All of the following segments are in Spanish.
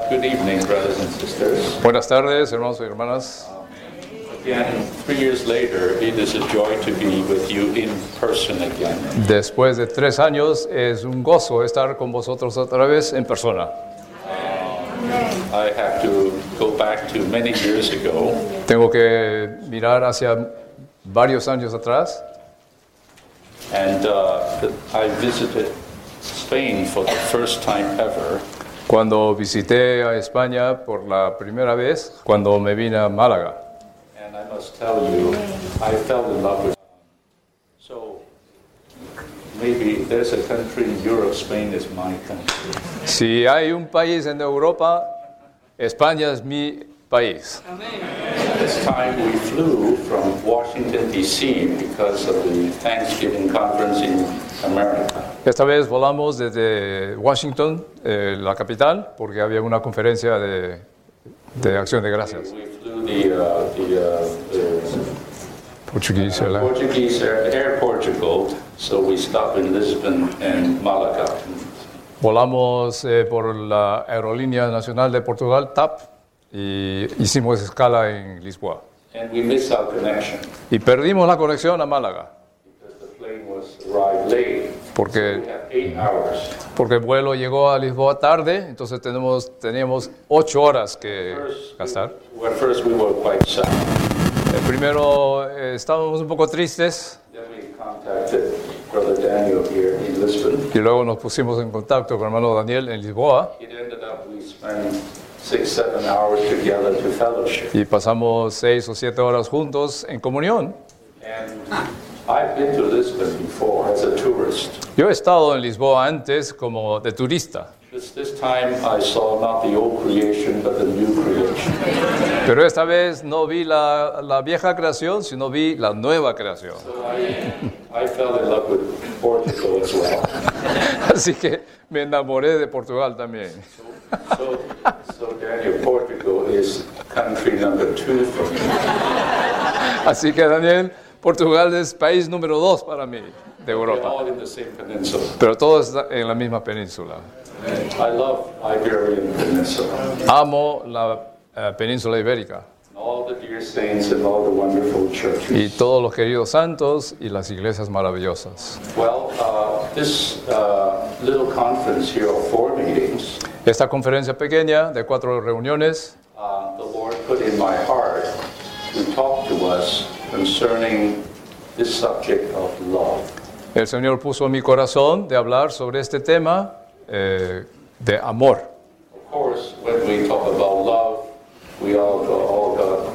Good evening, brothers and sisters. Buenas tardes, hermanos y hermanas. Again, 3 years later, it is a joy to be with you in person again. Después de 3 años, es un gozo estar con vosotros otra vez en persona. I have to go back to many years ago. Tengo que mirar hacia varios años atrás. And I visited Spain for the first time ever. Cuando visité a España por la primera vez, cuando me vine a Málaga. And I must tell you, I fell in love with it. So maybe there's a country in Europe, Spain is my country. Si hay un país en Europa, España es mi país. This time we flew from Washington, D.C. because of the Thanksgiving conference in America. Esta vez volamos desde Washington, la capital, porque había una conferencia de acción de gracias. We flew the Portugués, Portuguese Air Portugal, so we stopped in Lisbon and Malaga. Volamos por la Aerolínea Nacional de Portugal, TAP, y hicimos escala en Lisboa. And we missed our connection Y perdimos la conexión a Málaga, because the plane arrived late. porque We had 8 hours. el vuelo llegó a Lisboa tarde, entonces teníamos 8 horas que gastar. First we were quite sad. Primero estábamos un poco tristes Then we contacted Brother Daniel here in Lisbon. y luego nos pusimos en contacto con el hermano Daniel en Lisboa It ended up we spent 6-7 hours together to fellowship. y pasamos 6 o 7 horas juntos en comunión. And I've been to Lisbon before as a tourist. Yo he estado en Lisboa antes como de turista, This time I saw not the old creation but the new creation. pero esta vez no vi la vieja creación, sino vi la nueva creación. So I fell in love with Portugal as well. Así que me enamoré de Portugal también. So Daniel, Portugal is country number 2 for me. Así que Daniel, Portugal es país número 2 para mí de We're Europa, all in the same peninsula. pero todo está en la misma península. I love Iberian Peninsula. Amo la península ibérica All the dear saints and all the wonderful y churches. todos los queridos santos y las iglesias maravillosas. Well, this little conference here of 4 meetings, Esta conferencia pequeña de 4 reuniones, the Lord put in my heart to talk to us concerning this subject of love. el Señor puso en mi corazón de hablar sobre este tema de amor. Of course, when we talk about love, we all got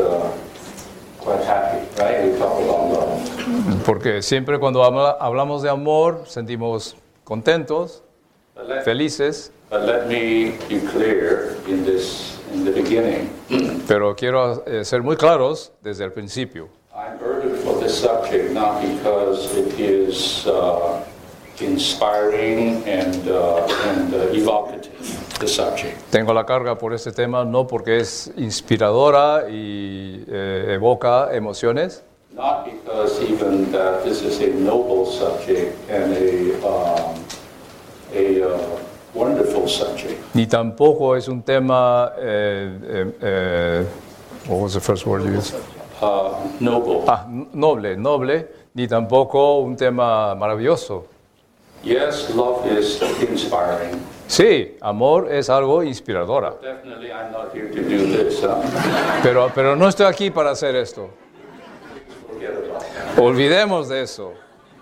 quite happy, right? We talk about love. Porque siempre cuando hablamos de amor sentimos contentos, felices, But let me be clear in the beginning. pero quiero ser muy claros desde el principio. I'm burdened for this subject not because it is inspiring and evocative, the subject. Tengo la carga por este tema no porque es inspiradora y evoca emociones, Not because even that this is a noble subject and a wonderful subject. ni tampoco es un tema, what was the first word you used? Noble. Noble, ni tampoco un tema maravilloso. Yes, love is inspiring. Sí, amor es algo inspiradora, Definitely, I'm not here to do this. pero no estoy aquí para hacer esto. Forget about it. Olvidemos de eso.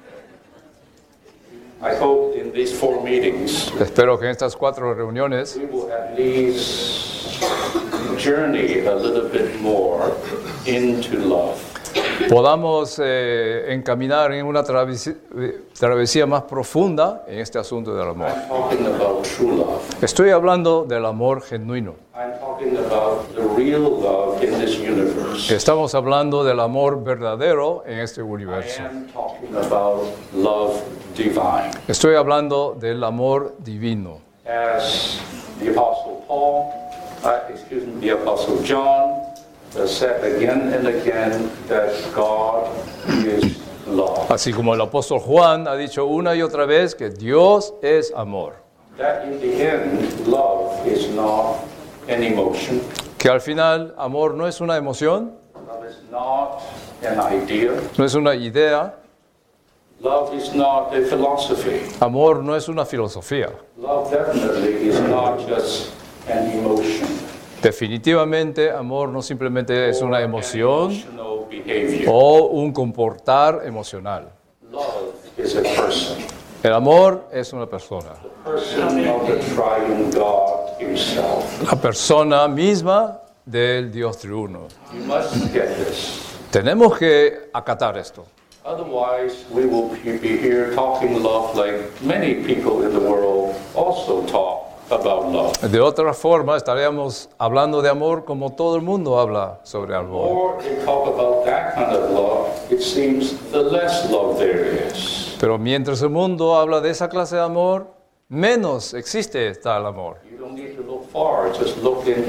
I hope in these 4 meetings Espero que en estas 4 reuniones we will at least journey a little bit more into love. podamos encaminar en una travesía más profunda en este asunto del amor. I'm talking about true love. Estoy hablando del amor genuino. I'm talking about the real love in this universe. Estamos hablando del amor verdadero en este I universo. am talking about love divine. Estoy hablando del amor divino. As the Apostle Paul, the Apostle John said again and again that God is love. Así como el apóstol Juan ha dicho una y otra vez que Dios es amor. That in the end, love is not an emotion. Que al final, amor no es una emoción, Love is not an idea. no es una idea, Love is not a philosophy. amor no es una filosofía. Love definitely is not just an emotion. Definitivamente, amor no simplemente es una or an emoción emotional behavior. o un comportar emocional. Love is a person. El amor es una persona, The person of the triune God himself. la persona misma del Dios triuno. You must get this. Tenemos que acatar esto. Otherwise, we will be here talking love like many people in the world also talk about love. De otra forma, estaríamos hablando de amor como todo el mundo habla sobre amor. Or they talk about that kind of love, it seems the less love there is. Pero mientras el mundo habla de esa clase de amor, menos existe tal amor. You don't need to look far, just look in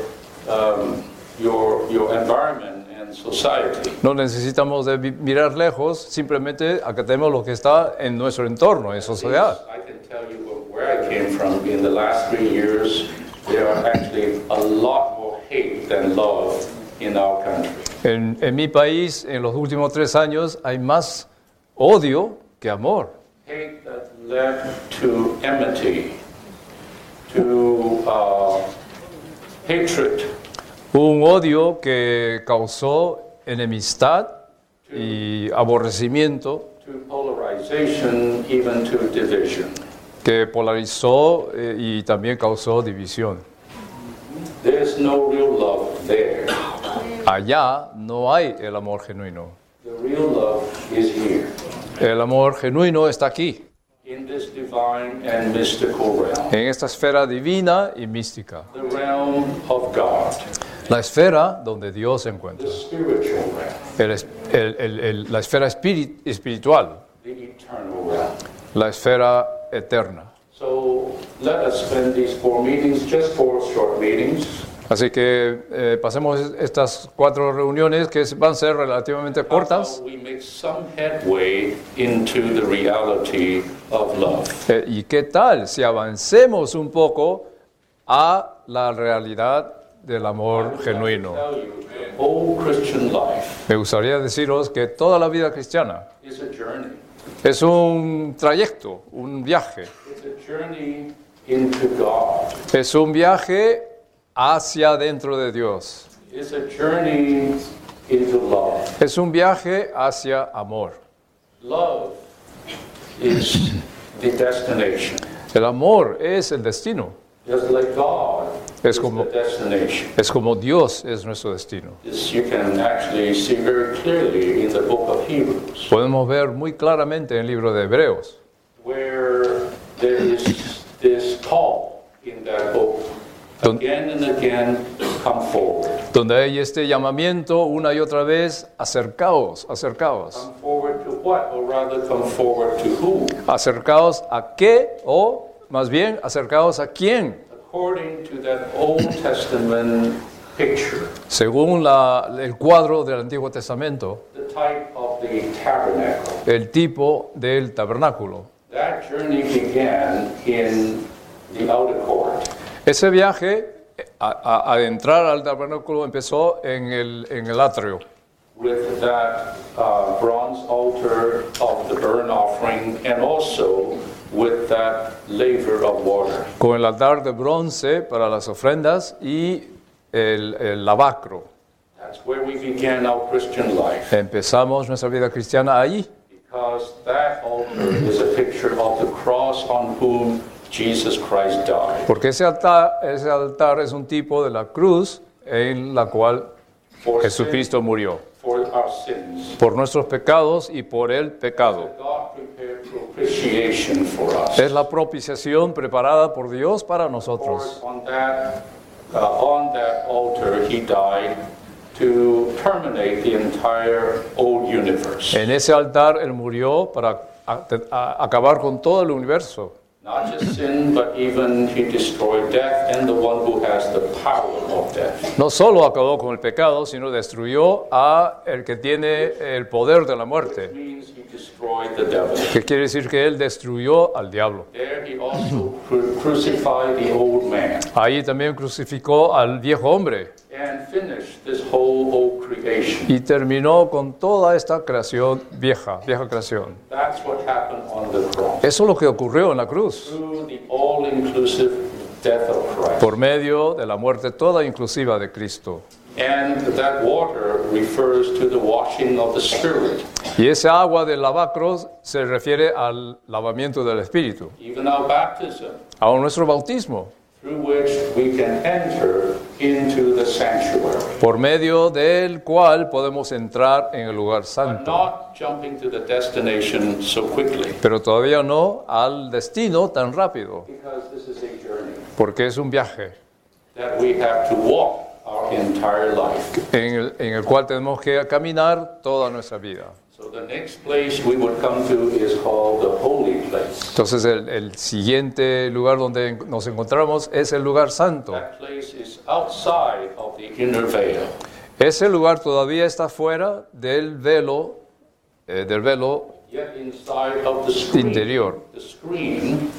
your environment and society. No necesitamos de mirar lejos, simplemente acatemos lo que está en nuestro entorno, en sociedad. I can tell you where I came from. In the last 3 years, there are actually a lot more hate than love in our country. En mi país, en los últimos 3 años, hay más odio que amor. Hate that led to enmity, to hatred, Un odio que causó enemistad y aborrecimiento, to polarization, even to division. que polarizó y también causó división. There's no real love there. Allá no hay el amor genuino. The real love is here, El amor genuino está aquí, in this divine and mystical realm, en esta esfera divina y mística. the realm of God, La esfera donde Dios se encuentra. the spiritual realm, La esfera espiritual, the eternal realm. la esfera eterna. So let us spend these 4 meetings, just 4 short meetings, Así que pasemos estas 4 reuniones que van a ser relativamente cortas. how we make some headway into the reality of love. ¿Y qué tal si avancemos un poco a la realidad del amor genuino? Tell you, the whole Christian life Me gustaría deciros que toda la vida cristiana is a journey. es un trayecto, un viaje. It's a journey into God. Es un viaje hacia dentro de Dios. It's a journey into love. Es un viaje hacia amor. Love is the destination. El amor es el destino. Just like God Es is como- the destination. Es como Dios es nuestro destino. This you can actually see very clearly in the book of Hebrews, Podemos ver muy claramente en el libro de Hebreos, where there is this call in that book. Don- Again and again, come forward. donde hay este llamamiento una y otra vez, acercaos, acercaos. Come forward to what? Or rather, come forward to who? Acercaos a qué o más bien acercaos a quién, According to that Old Testament picture, según el cuadro del Antiguo Testamento, the type of the tabernacle. el tipo del tabernáculo. That journey began in the outer court. Ese viaje a entrar al tabernáculo empezó en el atrio, With that bronze altar of the burnt offering, and also with that laver of water. con el altar de bronce para las ofrendas y el lavacro. That's where we began our Christian life, Empezamos nuestra vida cristiana allí, because that altar is a picture of the cross on whom Jesus Christ died. porque ese altar es un tipo de la cruz en la cual For Jesucristo murió, for our sins. por nuestros pecados y por el pecado. God prepared propitiation for us. Es la propiciación preparada por Dios para nosotros. On that altar, he died to terminate the entire old universe. En ese altar Él murió para acabar con todo el universo. Not just sin, but even he destroyed death and the one who has the power of death. No solo acabó con el pecado, sino destruyó a el que tiene el poder de la muerte. It means he destroyed the devil. ¿Qué quiere decir? Que él destruyó al diablo. There he also crucified the old man Ahí también crucificó al viejo hombre and finished this whole old creation. y terminó con toda esta creación vieja creación. That's what happened on the cross. Eso es lo que ocurrió en la cruz, Through the all-inclusive death of Christ. por medio de la muerte toda inclusiva de Cristo. And that water refers to the washing of the Spirit. Y esa agua del lavacro se refiere al lavamiento del Espíritu, Even our baptism, a nuestro bautismo, through which we can enter into the sanctuary. por medio del cual podemos entrar en el lugar But santo. not jumping to the destination so quickly, Pero todavía no al destino tan rápido, because this is a journey porque es un viaje that we have to walk our entire life. en el cual tenemos que caminar toda nuestra vida. So the next place we would come to is called the holy place. Entonces el siguiente lugar donde nos encontramos es el lugar santo. That place is outside of the inner veil. Ese lugar todavía está fuera del velo Yet inside of the screen, interior. the screen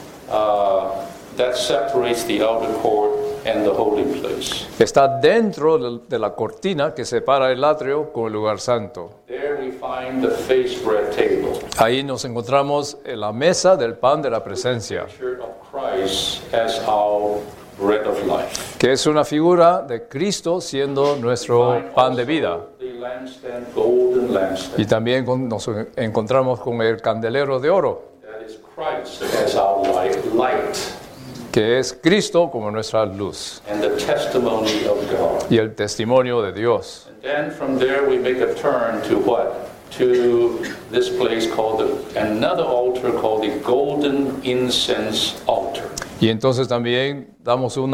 that separates the outer court and the holy place. Está dentro de la cortina que separa el atrio con el lugar santo. There we find the face bread table, Ahí nos encontramos en la mesa del pan de la presencia, picture of Christ as our bread of life. que es una figura de Cristo siendo nuestro Find pan de also vida. the lampstand, golden lampstand. Y también nos encontramos con el candelero de oro, That is Christ as our light que es Cristo como nuestra luz and the testimony of God. y el testimonio de Dios. And then from there we make a turn to what? To this place called another altar called the golden incense altar. Y entonces también damos un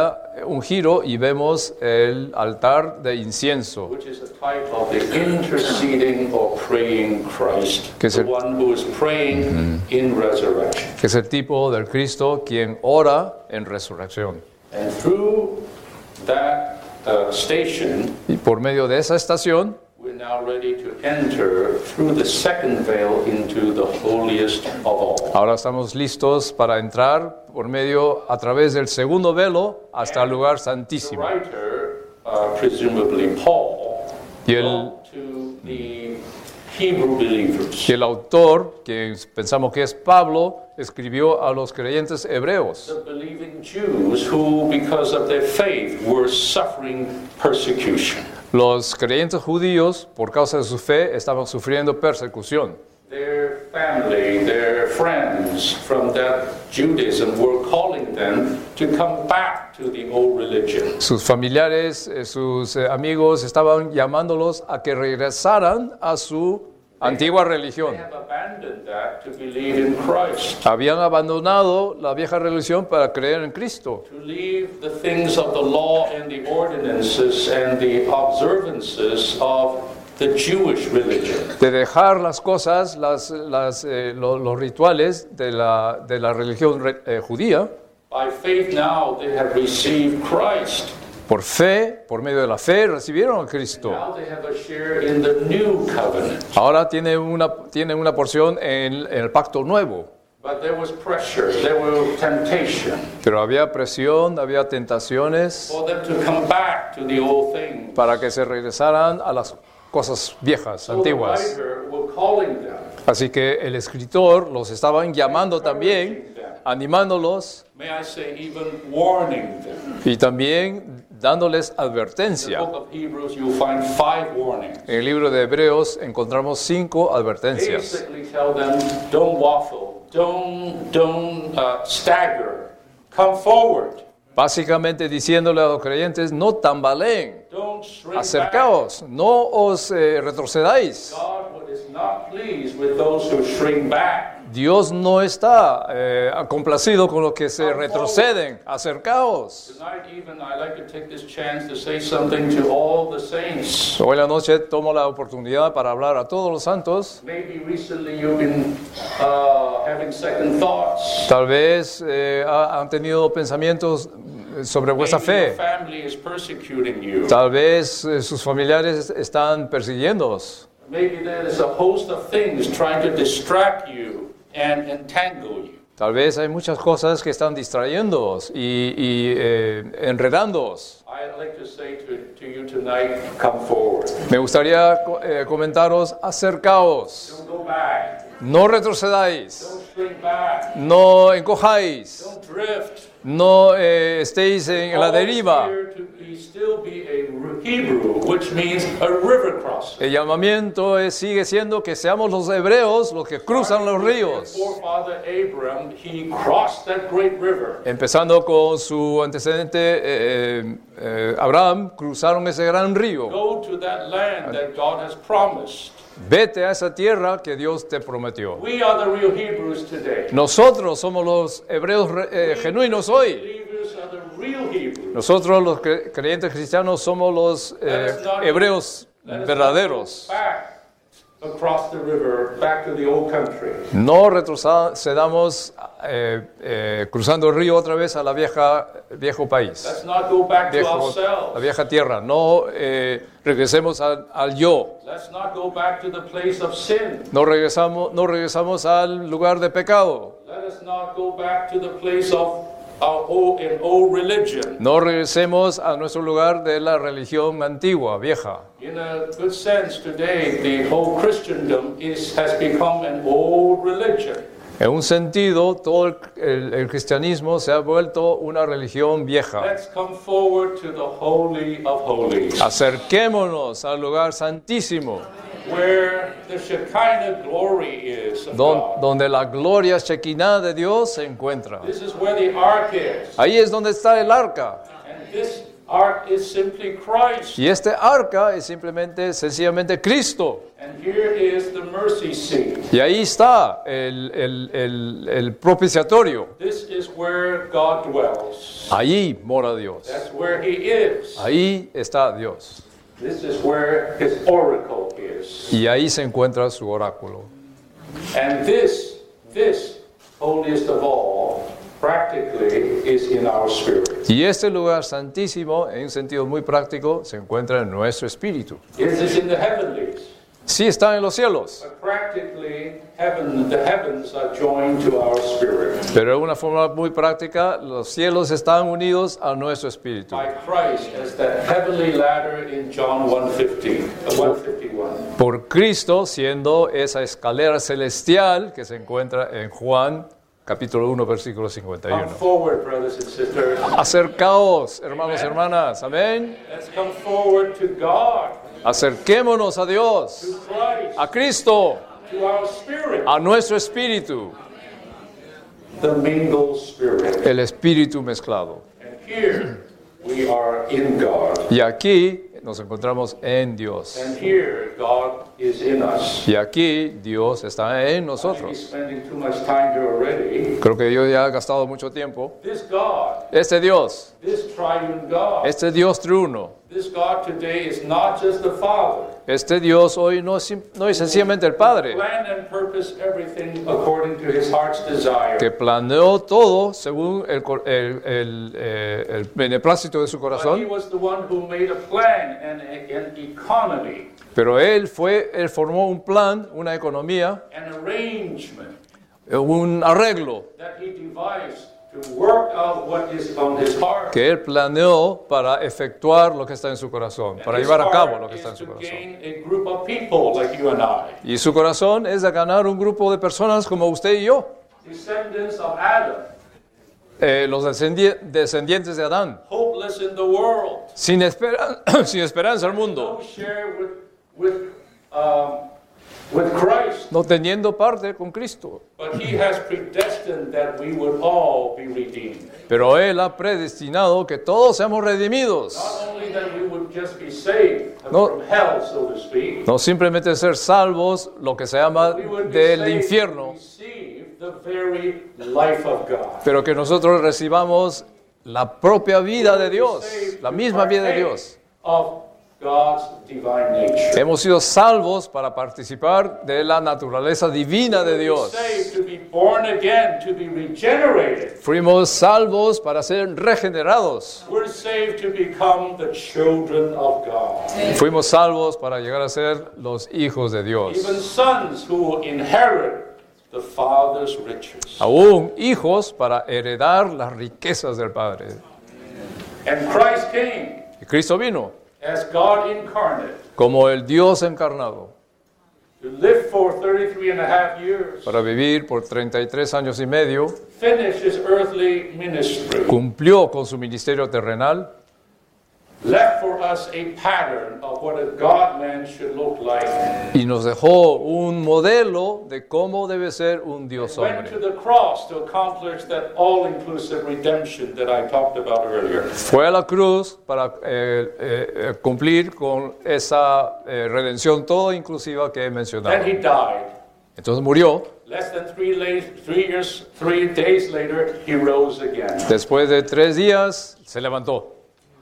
giro y vemos el altar de incienso, Which is a type of the interceding or praying Christ, Que es the el- one who is praying in resurrection. que es el tipo del Cristo quien ora en resurrección. And through that station, Y por medio de esa estación, we're now ready to enter through the second veil into the holiest of all. ahora estamos listos para entrar a través del segundo velo hasta el lugar The santísimo. writer, presumably Paul, Y wrote to the Hebrew believers. el autor, que pensamos que es Pablo, escribió a los creyentes hebreos, The believing Jews who, because of their faith, were suffering persecution. los creyentes judíos, por causa de su fe, estaban sufriendo persecución. Their family, their friends from that Judaism were calling them to come back to the old religion. Sus familiares, sus amigos estaban llamándolos a que regresaran a su antigua They religión. have abandoned that to believe in Christ, Habían abandonado la vieja religión para creer en Cristo, to leave the things of the law and the ordinances and the observances of the Jewish religion. de dejar las cosas, los rituales de la religión judía. By faith now they have received Christ. Por fe, por medio de la fe, recibieron a Cristo. Now they have a share in the new covenant. Ahora tienen una porción en el pacto nuevo. But there was pressure, there was temptation Pero había presión, había tentaciones for them to come back to the old thing. para que se regresaran a las cosas viejas, So the antiguas. writer were calling them, Así que el escritor los estaban llamando también, animándolos may I say even warning them. y también dándoles In the advertencia. book of Hebrews you'll find 5 warnings. En el libro de Hebreos encontramos 5 advertencias. Basically tell them, don't waffle, don't stagger, come forward, Básicamente diciéndole a los creyentes, no tambaleen, don't shrink back. acercaos, no os retrocedáis. God is not pleased with those who shrink back. Dios no está complacido con los que se retroceden. Acercaos. Tonight even I'd like to take this chance to say something to all the saints. Hoy en la noche tomo la oportunidad para hablar a todos los santos. Maybe recently you've been having second thoughts. Tal vez han tenido pensamientos sobre vuestra Maybe your fe. family is persecuting you. Tal vez sus familiares están persiguiéndoos. Maybe there's a host of things trying to distract you and entangle you. Tal vez hay muchas cosas que están distrayéndoos y enredándoos. I'd like to say to you tonight, come forward. Me gustaría comentaros, acercaos, Don't go back. no retrocedáis, Don't shrink back. no encojáis, Don't drift. no estéis en la deriva. Called here to still be a Hebrew, which means a river crosser. El llamamiento sigue siendo que seamos los hebreos los que cruzan los ríos. Forefather Abraham, he crossed that great river. Empezando con su antecedente Abraham, cruzaron ese gran río. Go to that land that God has promised. Vete a esa tierra que Dios te prometió. We are the real Hebrews today. Nosotros somos los hebreos genuinos hoy. Believers are the real Hebrews. Nosotros los creyentes cristianos somos los hebreos Let us not verdaderos. go back across the river, back to the old country. No retrocedamos cruzando el río otra vez a la viejo país, Let's not go back to la ourselves. vieja tierra. No regresemos al yo. Let's not go back to the place of sin. No regresamos al lugar de pecado. Let us not go back to the place of our old religion. No regresemos a nuestro lugar de la religión antigua, vieja. In a good sense, today the whole Christendom has become an old religion. En un sentido, todo el cristianismo se ha vuelto una religión vieja. Let's come forward to the Holy of Holies, Acerquémonos al lugar santísimo, where the Shekinah glory is of God. donde la gloria shekinah de Dios se encuentra. This is where the ark is. Ahí es donde está el arca. And this ark is simply Christ. Y este arca es sencillamente Cristo. And here is the mercy seat. Y ahí está el propiciatorio. This is where God dwells. Ahí mora Dios. That's where He is. Ahí está Dios. This is where His oracle is. Y ahí se encuentra su oráculo. And this holiest of all, practically is in our spirit. Y este lugar santísimo, en un sentido muy práctico, se encuentra en nuestro espíritu. It is in the heavenlies. Sí está en los cielos, But practically, the heavens are joined to our spirit pero de una forma muy práctica, los cielos están unidos a nuestro espíritu. by Christ as that heavenly ladder in John 1:51. Por Cristo, siendo esa escalera celestial que se encuentra en Juan, capítulo 1, versículo Come 51. forward, brothers and sisters. Acercaos, hermanos y hermanas, amén. Let's come forward to God, Acerquémonos a Dios, to Christ, a Cristo, to our spirit, a nuestro espíritu, the mingled spirit. el espíritu mezclado. And here we are in God. Y aquí nos encontramos en Dios. And here God is in us. Y aquí Dios está en Maybe nosotros. spending too much time here already. Creo que yo ya he gastado mucho tiempo. This God, Este Dios, this triune God, este Dios triuno, this God today is not just the Father. este Dios hoy no es sencillamente el Padre, Planned and purposed everything according to His heart's desire. que planeó todo según el beneplácito de su But He corazón, was the one who made a plan and an economy, pero Él formó un plan, una economía, an arrangement un arreglo that He devised to work out what is on His heart. que Él planeó para efectuar lo que está en su corazón, para His llevar a cabo heart lo que está en is su to corazón. gain a group of people like you and I, Y su corazón es de ganar un grupo de personas como usted y yo, descendants of Adam, los descendientes de Adán, hopeless in the world, sin esperanza al mundo, no share with Christ, no teniendo parte con Cristo. but He has predestined that we would all be redeemed. Pero Él ha predestinado que todos seamos redimidos, Not only that we would just be saved No. from hell, so to speak, no simplemente ser salvos, lo que se llama we would be del saved infierno, to receive the very life of God. pero que nosotros recibamos la propia vida de Dios, la misma vida de Dios. Of God's divine nature. Hemos sido salvos para participar de la naturaleza divina de We're Dios. saved to be born again, to be regenerated. Fuimos salvos para ser regenerados. We're saved to become the children of God. Fuimos salvos para llegar a ser los hijos de Dios. Even sons who will inherit the Father's riches. Aún hijos para heredar las riquezas del Padre. And Christ came Y Cristo vino as God incarnate como el Dios encarnado to live for 33 and a half years, para vivir por 33 años y medio. finish his earthly ministry, Cumplió con su ministerio terrenal left for us a pattern of what a God-man should look like, y nos dejó un modelo de cómo debe ser un Dios went to hombre. the cross to accomplish that all-inclusive redemption that I talked about earlier. Fue a la cruz para cumplir con esa redención toda inclusiva que he mencionado. Then he died. Entonces murió. Less than 3 days later, he rose again. Después de 3 días se levantó.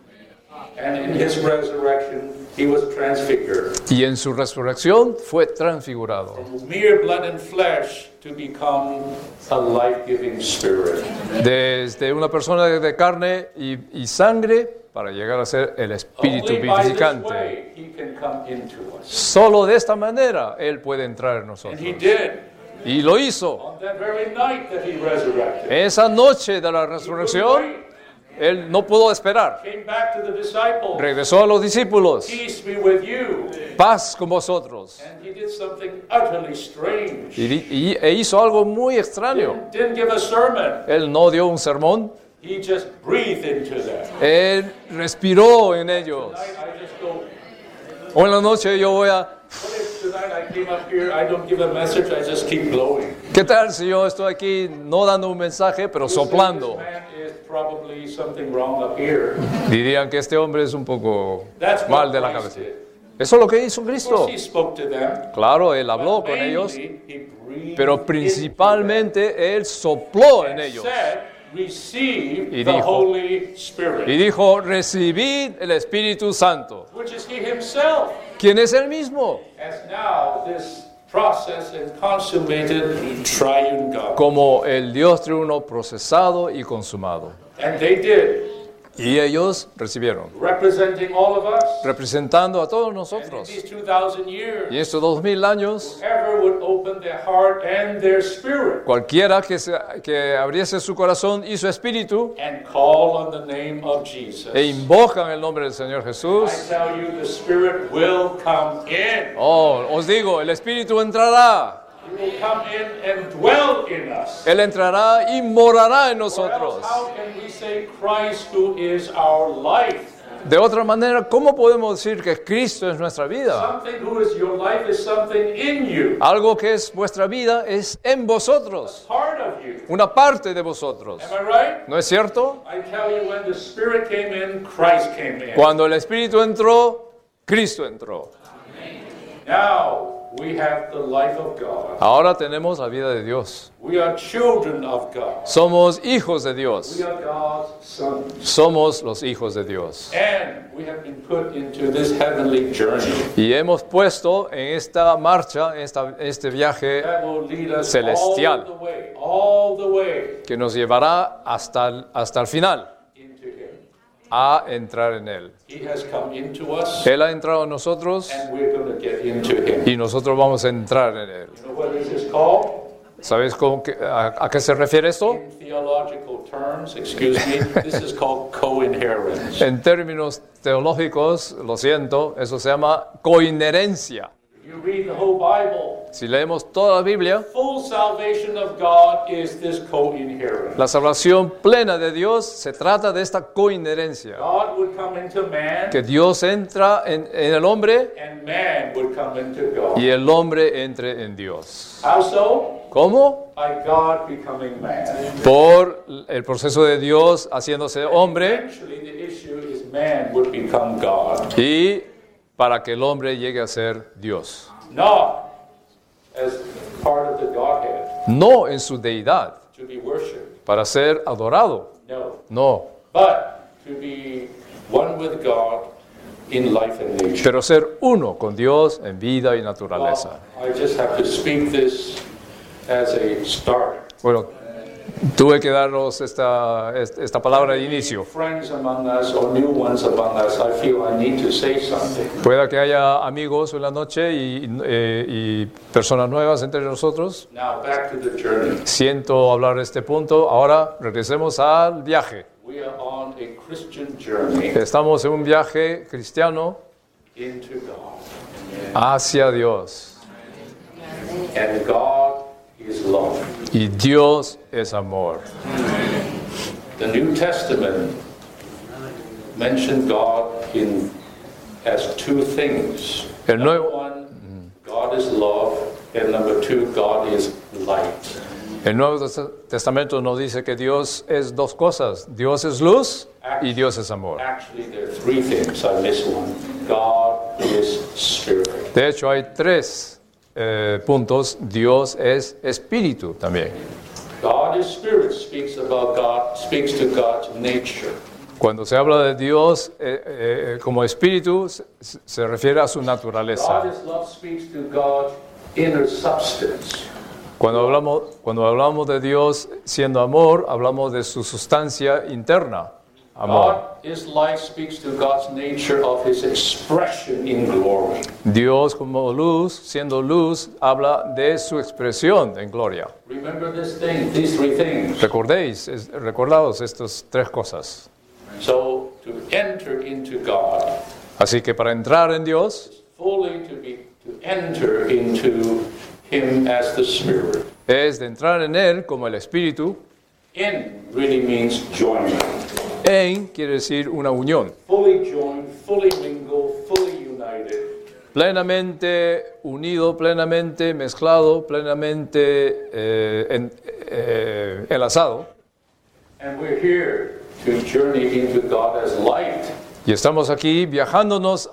And in his resurrection, he was transfigured. Y en su resurrección fue transfigurado. From mere blood and flesh to become a life-giving spirit. Desde una persona de carne y sangre para llegar a ser el espíritu Only by this vivificante. way he can come into us. Solo de esta manera Él puede entrar en And nosotros. he did. Y lo hizo. On that very night that he resurrected. Esa noche de la resurrección, Él no pudo esperar. Came back to the disciples. Regresó a los discípulos. Peace be with you. Paz con vosotros. And he did something utterly strange. E hizo algo muy extraño. Didn't give a sermon. Él no dio un sermón. He just breathed into them. Él respiró en ellos. I just go, Hoy en la noche yo voy a... what if tonight I came up here, I don't give a message, I just keep blowing? ¿Qué tal si yo estoy aquí no dando un mensaje, pero soplando? This man is probably something wrong up here. Dirían que este hombre es un poco That's what mal de la Christ cabeza. did. Eso es lo que hizo Of Cristo. course, he spoke to them. Claro, Él habló con Mainly, ellos, he breathed pero into principalmente Él sopló them en and ellos. said, receive Y the dijo- Holy Spirit, Y dijo, recibid el Espíritu Santo. which is he himself. ¿Quién es Él mismo? As now this process and consummated triune God. Como el Dios triuno procesado y consumado. And they did, Y ellos recibieron, representing all of us. representando a todos And in nosotros. these 2,000 years, Y estos 2000 años, whoever would open their heart and their spirit cualquiera que abriese su corazón y su espíritu and call on the name of Jesus, e invocan el nombre del Señor I Jesús, tell you, the Spirit will come in. oh, os digo, el espíritu entrará. He will come in and dwell in us. Él entrará y morará en Or else, nosotros. how can we say Christ who is our life? De otra manera, ¿cómo podemos decir que Cristo es nuestra vida? Something who is your life is something in you, Algo que es vuestra vida es en vosotros, part of you. una parte de vosotros. Am I right? ¿No es cierto? I tell you, when the Spirit came in, Christ came in. Cuando el Espíritu entró, Cristo entró. Now we have the life of God. Ahora tenemos la vida de Dios. We are children of God. Somos hijos de Dios. We are God's sons. Somos los hijos de Dios. And we have been put into this heavenly journey Y hemos puesto en esta marcha, este viaje that will lead us Celestial. all the way que nos llevará hasta el final, into Him. a entrar en Él. He has come into us, Él ha entrado en nosotros and we're going to get into Him. y nosotros vamos a entrar en Él. You know what this is called? ¿Sabes a qué se refiere esto? In theological terms, excuse me, this is called co-inheritance. En términos teológicos, lo siento, eso se llama coinherencia. If you read the whole Bible, Si leemos toda la Biblia, full salvation of God is this co-inheritance. la salvación plena de Dios se trata de esta coinherencia. God would come into man, Que Dios entra en el hombre and man would come into God. y el hombre entre en Dios. How so? ¿Cómo? By God becoming man. Por el proceso de Dios haciéndose hombre Eventually, the issue is man would become God. y para que el hombre llegue a ser Dios. Not as part of the Godhead. no en su deidad, to be worshipped. para ser adorado. No. No, But to be one with God in life and nature. pero ser uno con Dios en vida y naturaleza. Well, I just have to speak this as a start. Bueno, tuve que darnos esta palabra de inicio. Friends among us or new ones among us, I feel I need to say something. Pueda que haya amigos en la noche y personas nuevas entre nosotros. Now back to the journey. Siento hablar de este punto. Ahora regresemos al viaje. We are on a Christian journey Estamos en un viaje cristiano into God. hacia Dios. And God is love. Y Dios es amor. The New Testament mentioned God as two things. El Number nuevo- one, God is love, and number two, God is light. El Nuevo Testamento nos dice que Dios es dos cosas. Dios es luz y Dios es amor. Actually, there are three things. I missed one. God is spirit. De hecho, hay tres puntos. Dios es espíritu también. God is spirit speaks to God's nature. Cuando se habla de Dios como espíritu, se refiere a su naturaleza. God is love speaks to God's inner substance. Cuando hablamos de Dios siendo amor, hablamos de su sustancia interna, amor. God is light speaks to God's nature of his expression in glory. Dios como luz, siendo luz, habla de su expresión en gloria. Remember these three things. Recordaos estas tres cosas. So to enter into God, Así que para entrar en Dios fully to enter into him as the spirit. es de entrar en Él como el espíritu. In really means joining. En quiere decir una unión. Fully joined, fully mingled, fully united. Plenamente unido, plenamente mezclado, plenamente enlazado. And we're here to journey into God as light. Y estamos aquí viajándonos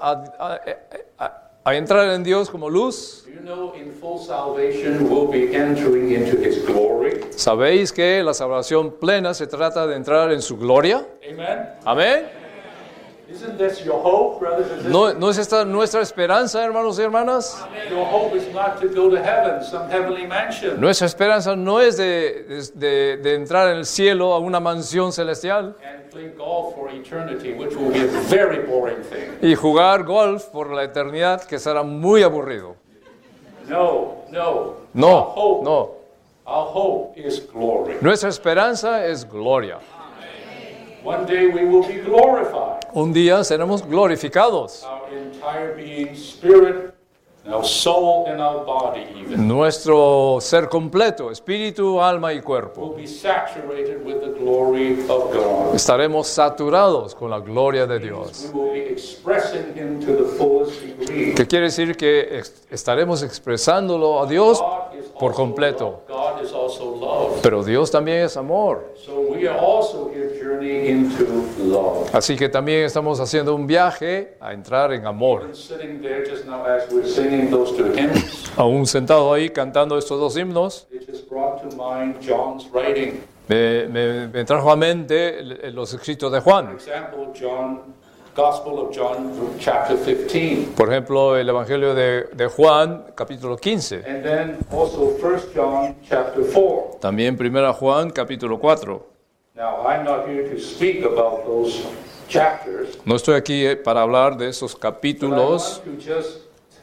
a entrar en Dios como luz. Do you know in full salvation we'll be entering into his glory? ¿Sabéis que la salvación plena se trata de entrar en su gloria? Amen? Amén. Isn't this your hope, brothers and sisters? ¿No es esta nuestra esperanza, hermanos y hermanas? Your hope is not to go to heaven, some heavenly mansion, Nuestra esperanza no es de entrar en el cielo a una mansión celestial and play golf for eternity, which will be a very boring thing. y jugar golf por la eternidad, que será muy aburrido. No. No, no. Our hope is glory. Nuestra esperanza es gloria. One day we will be glorified. Un día seremos glorificados. Our entire being, spirit, our soul, and our body even, Nuestro ser completo, espíritu, alma y will cuerpo. be saturated with the glory of God. Estaremos saturados con la gloria de We Dios. will be expressing him to the fullest degree. ¿Qué quiere decir? Que estaremos expresándolo a Dios God is por also completo. love. God is also love. Pero Dios también es amor. So we are also here journeying into love. Así que también estamos haciendo un viaje a entrar en amor. And sitting there just now as we're singing those two hymns, Aún sentado ahí cantando estos dos himnos, it just brought to mind John's writing. me trajo a mente los escritos de For Juan. example, Gospel of John, chapter 15. Por ejemplo, el Evangelio de Juan, capítulo 15. And then also 1 John, chapter 4. También 1 Juan, capítulo 4. Now, I'm not here to speak about those chapters, No estoy aquí para hablar de esos but I capítulos, want to just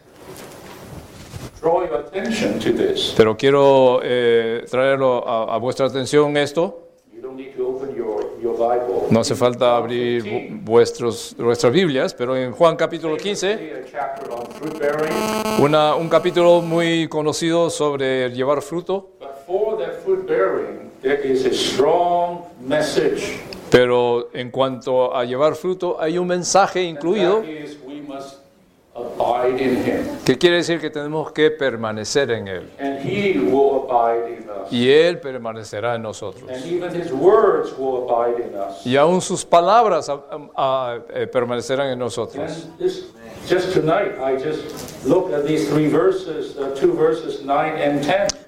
draw your attention to this. pero quiero traerlo a vuestra atención esto. You don't need to open your Bible. No hace falta John abrir 15, vuestras Biblias, pero en Juan capítulo 15, a chapter on fruit bearing. un capítulo muy conocido sobre llevar fruto, But for that fruit bearing, there is a strong message. pero en cuanto a llevar fruto hay un mensaje incluido That is, we must abide in Him, que quiere decir que tenemos que permanecer en Él and He will abide in us, y Él permanecerá en nosotros. and even His words will abide in us. Y aún sus palabras permanecerán en nosotros. And this, just tonight, I just looked at these three verses, 2 verses 9 and 10.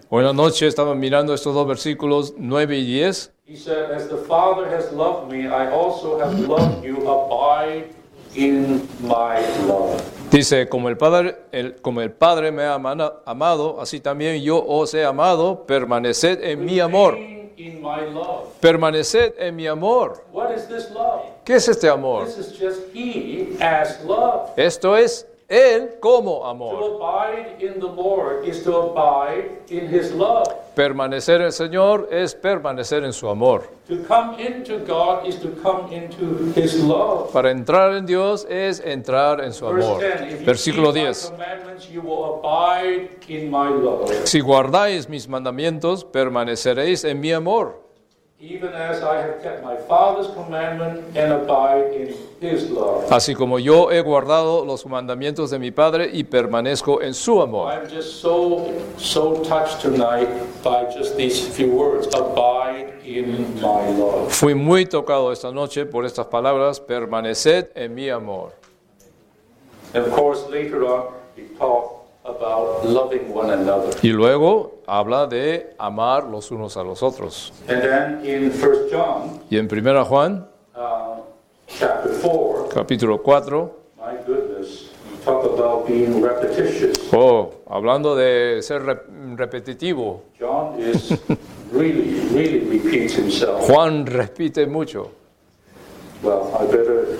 Hoy en la noche estaba mirando estos dos versículos 9 y 10. He said, as the Father has loved me, I also have loved you. Abide in my love. Dice, como el Padre me ha amado, así también yo os he amado, permaneced en mi amor. Remain in my love. Permaneced en mi amor. What is this love? ¿Qué es este amor? This is just He as love. Esto es Él como To amor. abide in the Lord is to abide in His love. Permanecer en el Señor es permanecer en su amor. To come into God is to come into His love. Para entrar en Dios es entrar en su Verse amor. 10, if you Versículo keep my 10. commandments, you will abide in my love. Si guardáis mis mandamientos, permaneceréis en mi amor. Even as I have kept my Father's commandment and abide in His love. Así como yo he guardado los mandamientos de mi Padre y permanezco en su amor. I'm just so touched tonight by just these few words. Abide in my love. Fui muy tocado esta noche por estas palabras, permaneced en mi amor. And of course, later on, we talk about loving one another. Y luego habla de amar los unos a los otros. And then in 1 John, Y en 1 Juan, chapter 4, capítulo 4, my goodness, you talk about being repetitious. hablando de ser repetitivo, John is really repeats himself. Juan repite mucho. Well, I better.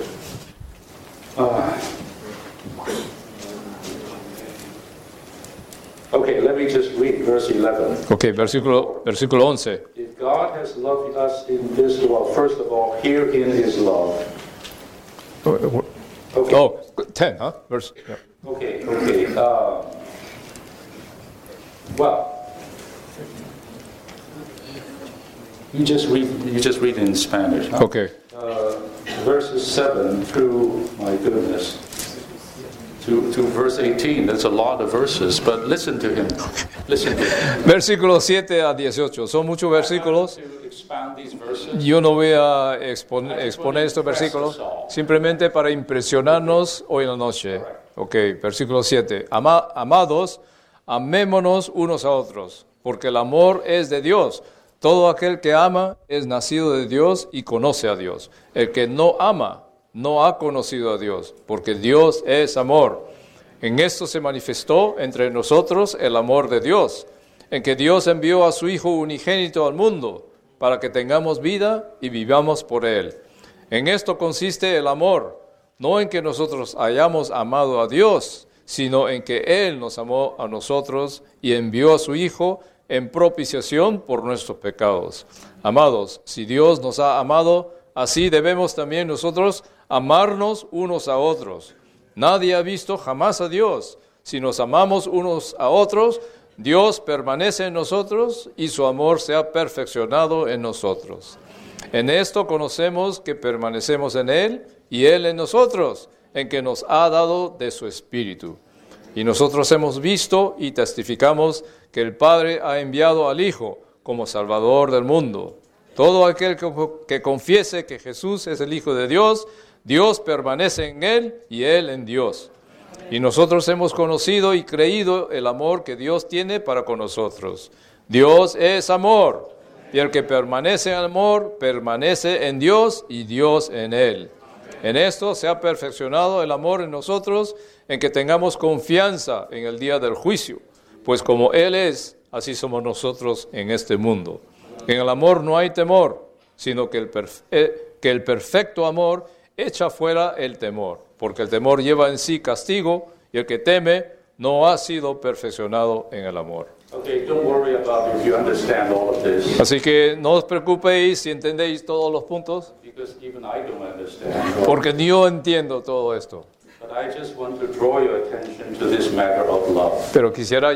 Okay, let me just read verse 11. Ok, versículo 11. If God has loved us in this, well, first of all, herein is love. Okay. Oh, 10, huh? Verse, yeah. Okay. Well, you just read in Spanish. Huh? Ok. Verses 7 through, my goodness, to verse 18. That's a lot of verses, but listen to him. Listen to him. Versículos 7 a 18. Son muchos versículos. To expound these verses. Yo no voy a exponer estos versículos simplemente para impresionarnos hoy en la noche. Ok, versículo 7. Amados, amémonos unos a otros, porque el amor es de Dios. Todo aquel que ama es nacido de Dios y conoce a Dios. El que no ama no ha conocido a Dios, porque Dios es amor. En esto se manifestó entre nosotros el amor de Dios, en que Dios envió a su Hijo unigénito al mundo, para que tengamos vida y vivamos por Él. En esto consiste el amor, no en que nosotros hayamos amado a Dios, sino en que Él nos amó a nosotros y envió a su Hijo en propiciación por nuestros pecados. Amados, si Dios nos ha amado, así debemos también nosotros amarnos unos a otros. Nadie ha visto jamás a Dios. Si nos amamos unos a otros, Dios permanece en nosotros y su amor se ha perfeccionado en nosotros. En esto conocemos que permanecemos en Él y Él en nosotros, en que nos ha dado de su Espíritu. Y nosotros hemos visto y testificamos que el Padre ha enviado al Hijo como Salvador del mundo. Todo aquel que confiese que Jesús es el Hijo de Dios, Dios permanece en Él y Él en Dios. Y nosotros hemos conocido y creído el amor que Dios tiene para con nosotros. Dios es amor, y el que permanece en amor, permanece en Dios y Dios en Él. En esto se ha perfeccionado el amor en nosotros, en que tengamos confianza en el día del juicio, pues como Él es, así somos nosotros en este mundo. En el amor no hay temor, sino que el perfecto amor echa fuera el temor, porque el temor lleva en sí castigo, y el que teme no ha sido perfeccionado en el amor. Okay, don't worry about if you understand all of this, Así que no os preocupéis si entendéis todos los puntos, because even I don't understand. porque ni yo entiendo todo esto. But I just want to draw your attention to this matter of love. Pero quisiera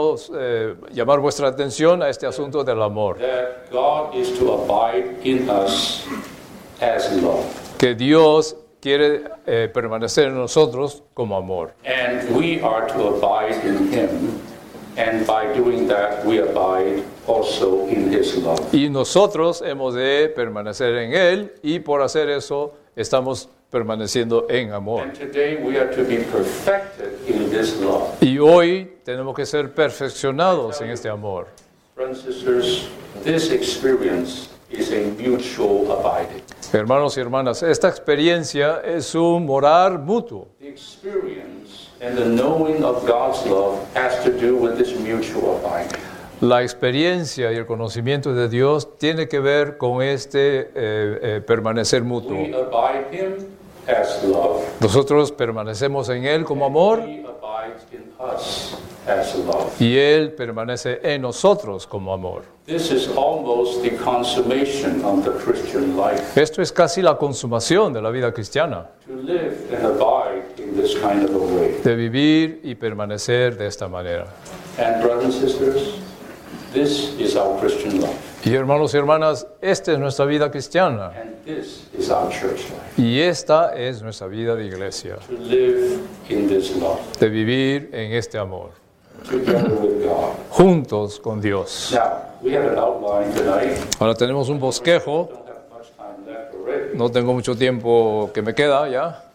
llamar vuestra atención a este asunto del amor. That God is to abide in us as love. Que Dios quiere permanecer en nosotros como amor. And we are to abide in Him. And by doing that, we abide also in His love. Y nosotros hemos de permanecer en Él, y por hacer eso estamos permaneciendo en amor. And today we are to be perfected in this love. Y hoy tenemos que ser perfeccionados en este amor. Brothers and sisters, this experience is a mutual abiding. Hermanos y hermanas, esta experiencia es un morar mutuo. The experience and the knowing of God's love has to do with this mutual abiding. La experiencia y el conocimiento de Dios tiene que ver con este permanecer mutuo. We abide Him as love. Nosotros permanecemos en Él como amor He abides in us as love. y Él permanece en nosotros como amor. This is almost the consummation of the Christian life. Esto es casi la consumación de la vida cristiana, To live and abide in this kind of a way. de vivir y permanecer de esta manera. And brothers and sisters, this is our Christian life. Y hermanos y hermanas, esta es nuestra vida cristiana And this is our church life. y esta es nuestra vida de iglesia, To live in this love. de vivir en este amor, Together with God. juntos con Dios. Now, we have an outline tonight. Ahora tenemos un bosquejo, Don't have much time left already. no tengo mucho tiempo que me queda ya.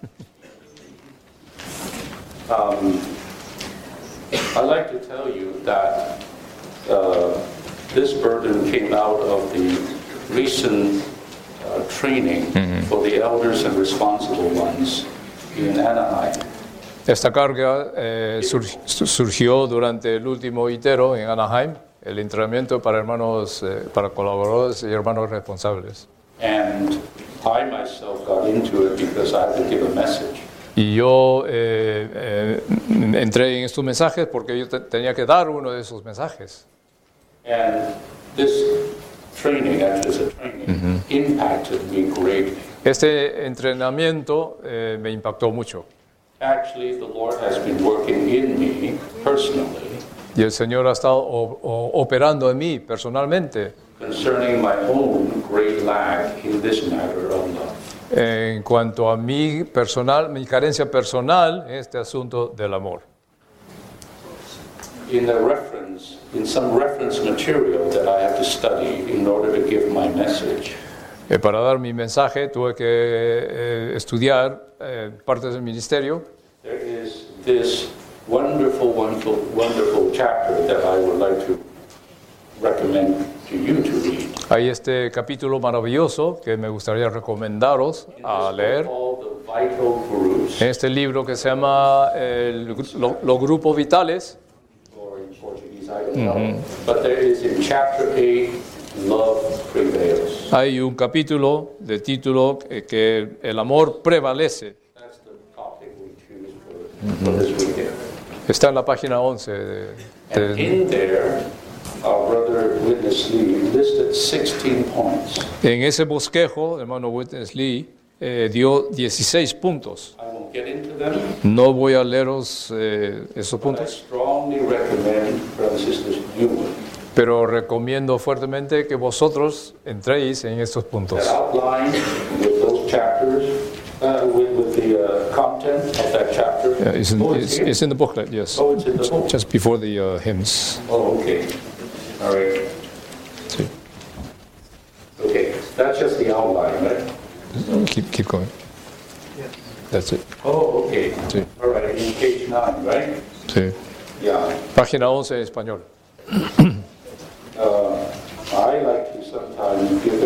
I'd like to tell you that this burden came out of the recent training for the elders and responsible ones in Anaheim. Esta carga surgió durante el último itero en Anaheim, el entrenamiento para hermanos, para colaboradores y hermanos responsables. And I myself got into it because I had to give a message. Y yo entré en estos mensajes porque yo tenía que dar uno de esos mensajes. And this training, actually as a training, impacted me greatly. Este entrenamiento me impactó mucho. Actually, the Lord has been working in me personally Y el Señor ha estado operando en mí personalmente concerning my own great lack in this matter of love. en cuanto a mi carencia personal en este asunto del amor. In some reference material that I have to study in order to give my message, Para dar mi mensaje tuve que estudiar partes del ministerio. there is this wonderful chapter that I would like to recommend to you to read. Hay este capítulo maravilloso que me gustaría recomendaros a leer. Called the Vital Groups, En este libro que se llama Los Grupos Vitales. or in Portuguese, I don't know. But there is in chapter 8, Love Prevails. Hay un capítulo de título que el amor prevalece. That's the topic we choose for this weekend. Está en la página 11. And in there, our brother Witness Lee listed 16 points. En ese bosquejo, el hermano Witness Lee dio 16 puntos. I won't get into them. No voy a leeros esos I puntos, strongly recommend, brothers and sisters, you would. pero recomiendo fuertemente que vosotros entréis en estos That puntos. outline with those chapters, with the content of that chapter. Yeah, it's here? it's in the booklet, yes. Oh, it's in the book. Just before the hymns. Oh, okay. All right. Sí. Okay, that's just the outline, right? Keep going. That's it. Oh, okay. Sí. All right, in page 9, right? Sí. Yeah. Página 11 en español. I like to sometimes give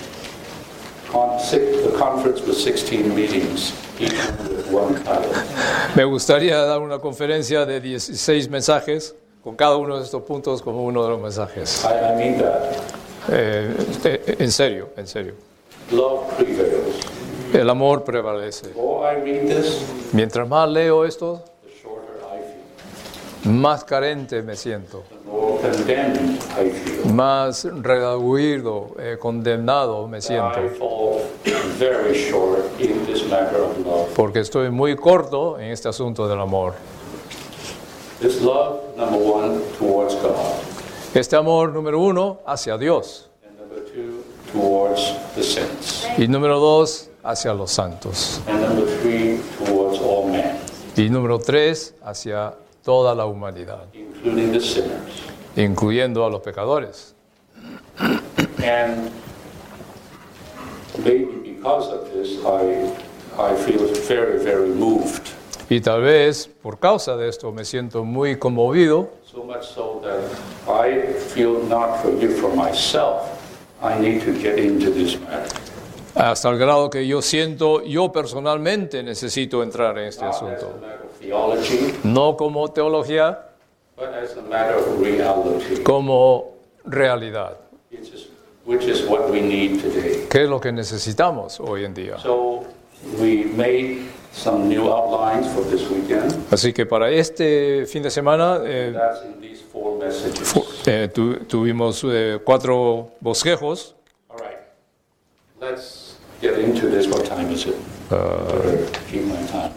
a conference with 16 meetings, each one with one title. Me gustaría dar una conferencia de 16 mensajes, con cada uno de estos puntos como uno de los mensajes. I mean that. En serio, en serio. Love prevails. El amor prevalece. The more I read this, Mientras más leo esto, the shorter I feel. más carente me siento, The more condemned I feel. más redaguido, condenado me siento, I fall very short in this matter of love. porque estoy muy corto en este asunto del amor. This love, number one, towards God, Este amor, número 1, hacia Dios, and number two, towards the saints, y número 2, hacia los santos, and number three, towards all men, y número 3, hacia toda la humanidad, including the sinners. incluyendo a los pecadores. And maybe because of this, I feel very, very moved. Y tal vez por causa de esto me siento muy conmovido, So much so that I feel not for myself, I need to get into this matter. hasta el grado que yo siento, yo personalmente necesito entrar en este Not as asunto. a matter of theology, No como teología, but as a matter of reality, como realidad. which is what we need today. ¿Qué es lo que necesitamos hoy en día? So we made some new outlines for this weekend. Así que para este fin de semana That's in these 4 messages. tuvimos 4 bosquejos. All right. Let's get into this. What time is it? Keep my time.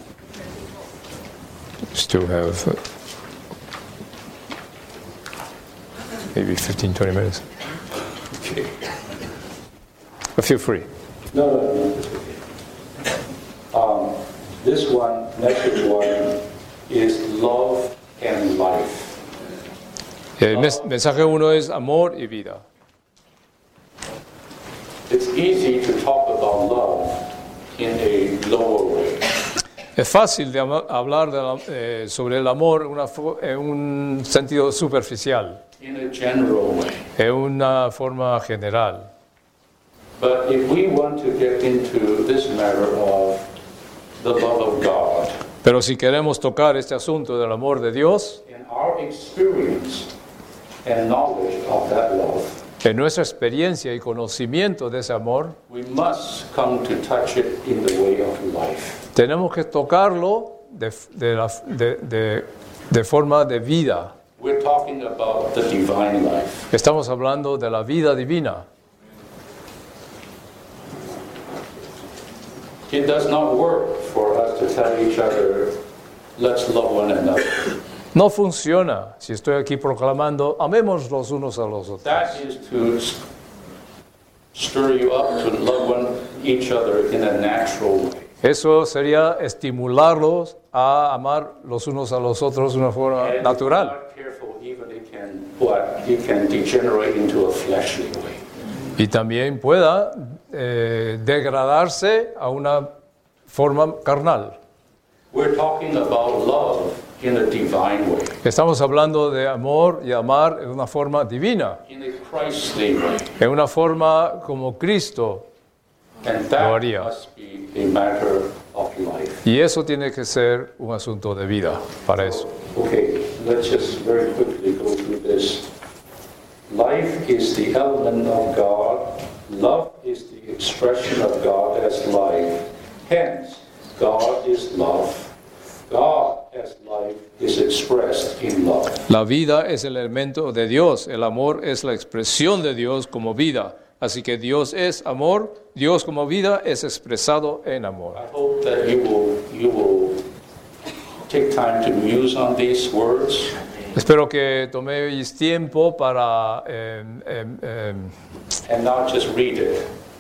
Still have maybe 15, 20 minutes. Okay. But feel free. No. This one, message 1, is love and life. El mensaje 1 es amor y vida. It's easy to talk about love in a lower way. Es fácil de hablar sobre el amor en un sentido superficial, In a general way. en una forma general. But if we want to get into this matter of the love of God, Pero si queremos tocar este asunto del amor de Dios, in our experience and knowledge of that love, en nuestra experiencia y conocimiento de ese amor, we must come to touch it in the way of life. tenemos que tocarlo de forma de vida. We're talking about the divine life. Estamos hablando de la vida divina. It does not work for us to tell each other, let's love one another. No funciona si estoy aquí proclamando, amemos los unos a los otros. That is to stir you up to love each other in a natural way. Eso sería estimularlos a amar los unos a los otros de una forma And if natural. you're not careful, even it can degenerate into a fleshly way. Y también pueda degradarse a una forma carnal. We're talking about love in a divine way, Estamos hablando de amor y amar en una forma divina, in a Christly way. en una forma como Cristo. And Lo that haría. must be a matter of life. Y eso tiene que ser un asunto de vida para eso. Okay, let's just very quickly go through this. Life is the element of God. Love is the expression of God as life. Hence, God is love. God as life is expressed in love. La vida es el elemento de Dios, el amor es la expresión de Dios como vida. Así que Dios es amor, Dios como vida es expresado en amor. I hope that you will take time to muse on these words. Espero que toméis tiempo para And not just read it.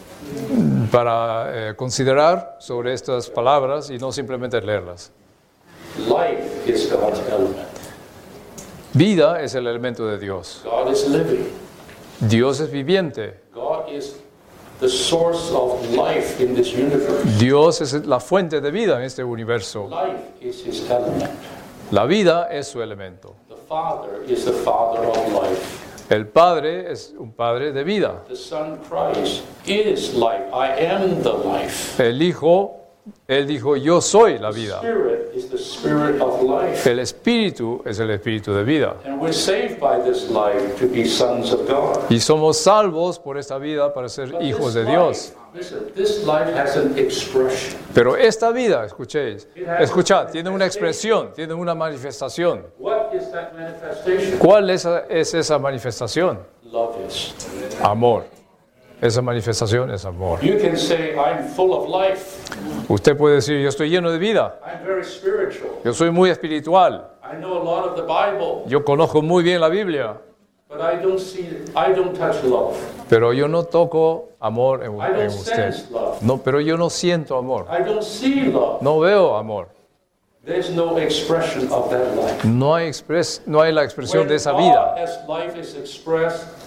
considerar sobre estas palabras y no simplemente leerlas. Life is God's element. Vida es el elemento de Dios. God is living. Dios es viviente. God is the source of life in this universe. Dios es la fuente de vida en este universo. Life is his element. La vida es su elemento. The Father is the Father of life. El Padre es un Padre de vida. The Son Christ is life. I am the life. El Hijo, Él dijo, yo soy la vida. Spirit is the Spirit of life. El Espíritu es el Espíritu de vida. And we're saved by this life to be sons of God. Y somos salvos por esta vida para ser But hijos this de Dios. life, listen, this life has an expression. Pero esta vida, escuchad, tiene una expresión, tiene una manifestación. What is that manifestation? ¿Cuál es esa manifestación? Love is. Amor. Esa manifestación es amor. You can say, I'm full of life. Usted puede decir, yo estoy lleno de vida, I'm very spiritual. yo soy muy espiritual, I know a lot of the Bible, yo conozco muy bien la Biblia, but I don't touch love. pero yo no toco amor en I don't usted. sense love. No, pero yo no siento amor, I don't see love. no veo amor. There's no expression of that life. No hay la expresión When de esa God vida. as life is expressed,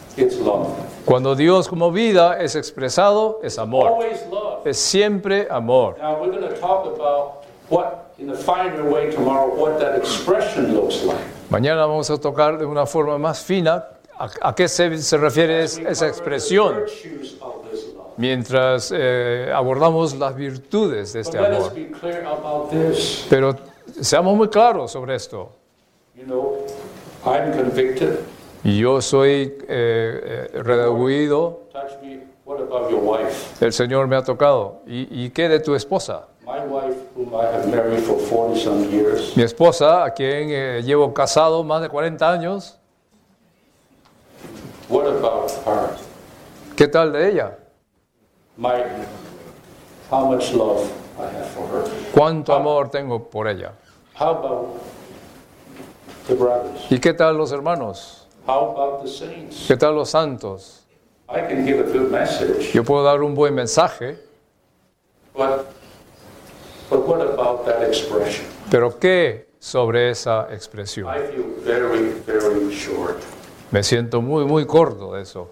it's love. Cuando Dios como vida es expresado, es amor. Always love. Es siempre amor. Now we're going to talk about what, in a finer way tomorrow, what that expression looks like. Mañana vamos a tocar de una forma más fina a qué se refiere esa expresión, Virtues of this love. mientras abordamos las virtudes de But este let us amor. be clear about this. Pero seamos muy claros sobre esto. You know, I'm convicted. Yo soy redarguido, Touch me. What about your wife? el Señor me ha tocado. ¿Y qué de tu esposa? My wife, whom I have married for 40-some years, Mi esposa, a quien llevo casado más de 40 años, what about her? ¿qué tal de ella? How much love I have for her? ¿Cuánto amor tengo por ella? How about the brothers? ¿Y qué tal los hermanos? How about the saints? ¿Qué tal los santos? I can give a good message, Yo puedo dar un buen mensaje, but what about that expression? pero ¿qué sobre esa expresión? I feel very, very short. Me siento muy, muy corto de eso.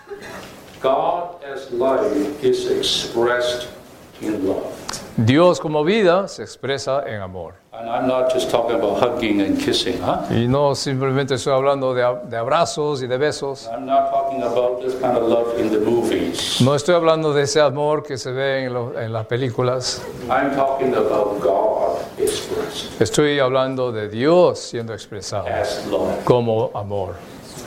God as life is expressed in love. Dios como vida se expresa en amor. And I'm not just talking about hugging and kissing, huh? Y no simplemente estoy hablando de abrazos y de besos. I'm not talking about this kind of love in the movies. No estoy hablando de ese amor que se ve en las películas. I'm talking about God expressed Estoy hablando de Dios siendo expresado as love. como amor.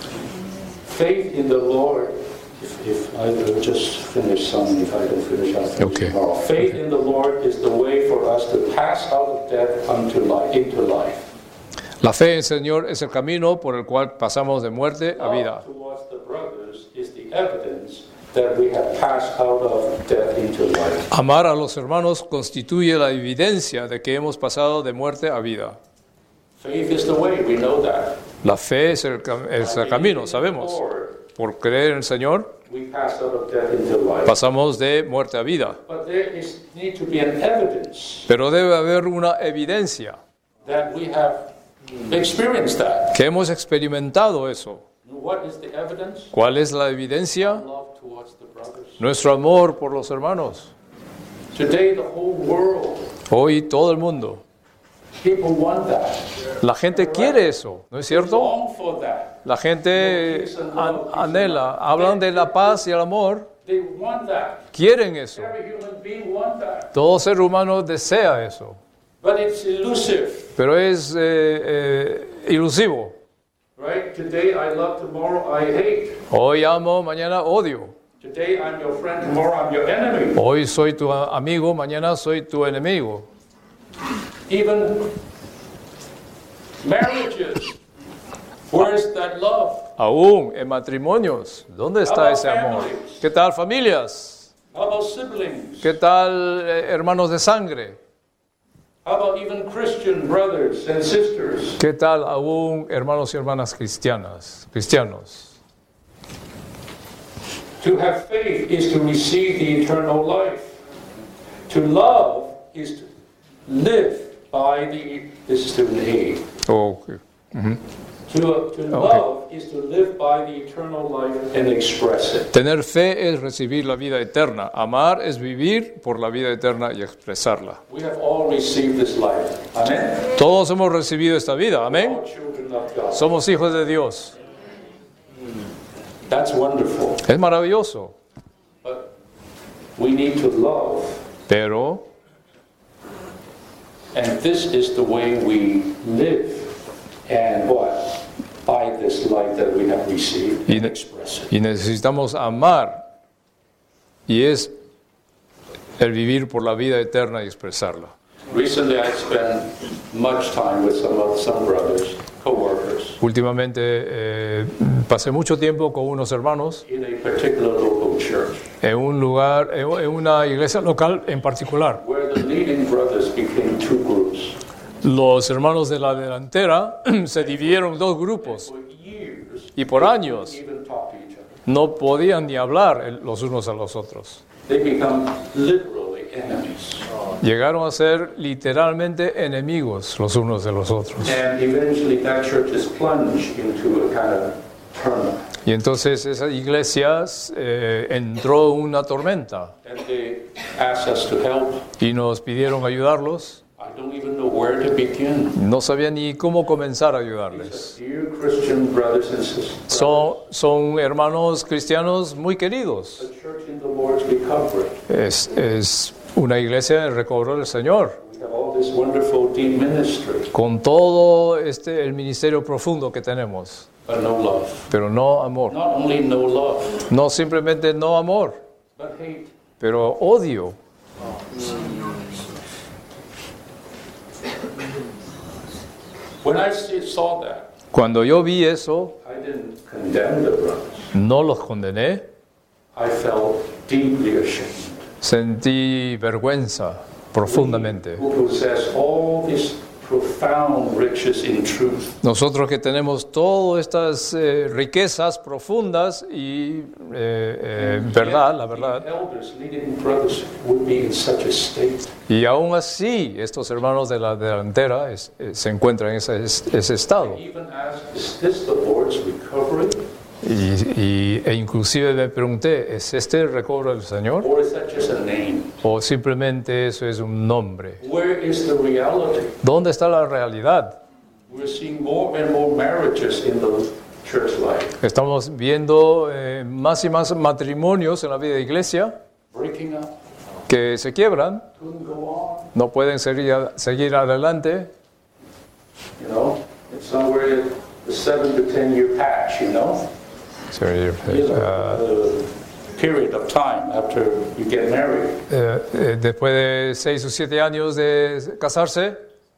Faith in the Lord, if I will just finish some, if I don't finish, I'll finish Okay. tomorrow. Faith in the Lord is the way for us to pass out of death unto life, into life. La fe en el Señor es el camino por el cual pasamos de muerte a vida. Love towards the brothers is the evidence that we have passed out of death into life. Amar a los hermanos constituye la evidencia de que hemos pasado de muerte a vida. Faith is the way, we know that. La fe es el camino, sabemos. Lord, Por creer en el Señor, we pass out of death into life. pasamos de muerte a vida. But there need to be an evidence Pero debe haber una evidencia that we have experienced that. que hemos experimentado eso. What is the evidence? ¿Cuál es la evidencia? Love towards the brothers. Nuestro amor por los hermanos. Today, the whole world, Hoy todo el mundo. people want that. La gente quiere eso, ¿no es cierto? Long for that. La gente anhela, hablan de la paz y el amor, They want that. quieren eso. Every human being wants that. Todo ser humano desea eso, But it's elusive, pero es ilusivo. right? Today I love, tomorrow I hate. Hoy amo, mañana odio. Today I'm your friend, tomorrow I'm your enemy. Hoy soy tu amigo, mañana soy tu enemigo. Even marriages, where's that love? Aún en matrimonios, ¿dónde está ese amor? ¿Qué tal familias? How about siblings? ¿Qué tal hermanos de sangre? How about even Christian brothers and sisters? ¿Qué tal aún hermanos y hermanas cristianos? To have faith is to receive the eternal life. To love is to live by the, this is to me. Okay. To love is to live by the eternal life and express it. Tener fe es recibir la vida eterna. Amar es vivir por la vida eterna y expresarla. We have all received this life. Amen? Todos hemos recibido esta vida. Amén. All children of God. Somos hijos de Dios. That's wonderful. Es maravilloso. But we need to love. Pero, And this is the way we live. And what? By this life that we have received and express it. y necesitamos amar. Y es el vivir por la vida eterna y expresarla. Recently I spent much time with some brothers, co-workers, Últimamente pasé mucho tiempo con unos hermanos in a particular local church, en un lugar, en una iglesia local en particular. where the leading brothers became two groups. Los hermanos de la delantera se dividieron en dos grupos For years, y por años even talk to each other. no podían ni hablar los unos a los otros. They become literally enemies. Llegaron a ser literalmente enemigos los unos de los otros. And eventually that church is plunged into a kind of turmoil. Y entonces esas iglesias entró una tormenta and they asked us to help. y nos pidieron ayudarlos. I don't even know where to begin. No sabía ni cómo comenzar a ayudarles. Dear Christian brothers and sisters, Son hermanos cristianos muy queridos. the church in the Lord's recovery. Es una iglesia en recobro del Señor, We have all this wonderful deep ministry, con todo el ministerio profundo que tenemos, but no love. pero no amor. Not only no love, No simplemente no amor, but hate. pero odio. When I saw that, Cuando yo vi eso, I didn't condemn the brothers. no los condené, I felt deeply ashamed. sentí vergüenza profundamente. Who possess all these profound riches in truth. Nosotros que tenemos todas estas riquezas profundas y verdad, la verdad, Elders, leading brothers would be in such a state. y aún así estos hermanos de la delantera se encuentran en ese estado. Even asked, is this the Lord's recovery? E inclusive me pregunté, ¿es este el recobro del Señor? Or is that just a name? ¿O simplemente eso es un nombre? Where is the reality? ¿Dónde está la realidad? We're seeing more and more marriages in the church life. Estamos viendo más y más matrimonios en la vida de iglesia Breaking up, que se quiebran, couldn't go on. no pueden seguir adelante. You know, it's somewhere in the 7 to 10 year patch, you know? The period of time after you get married. Después de 6 o 7 años de casarse,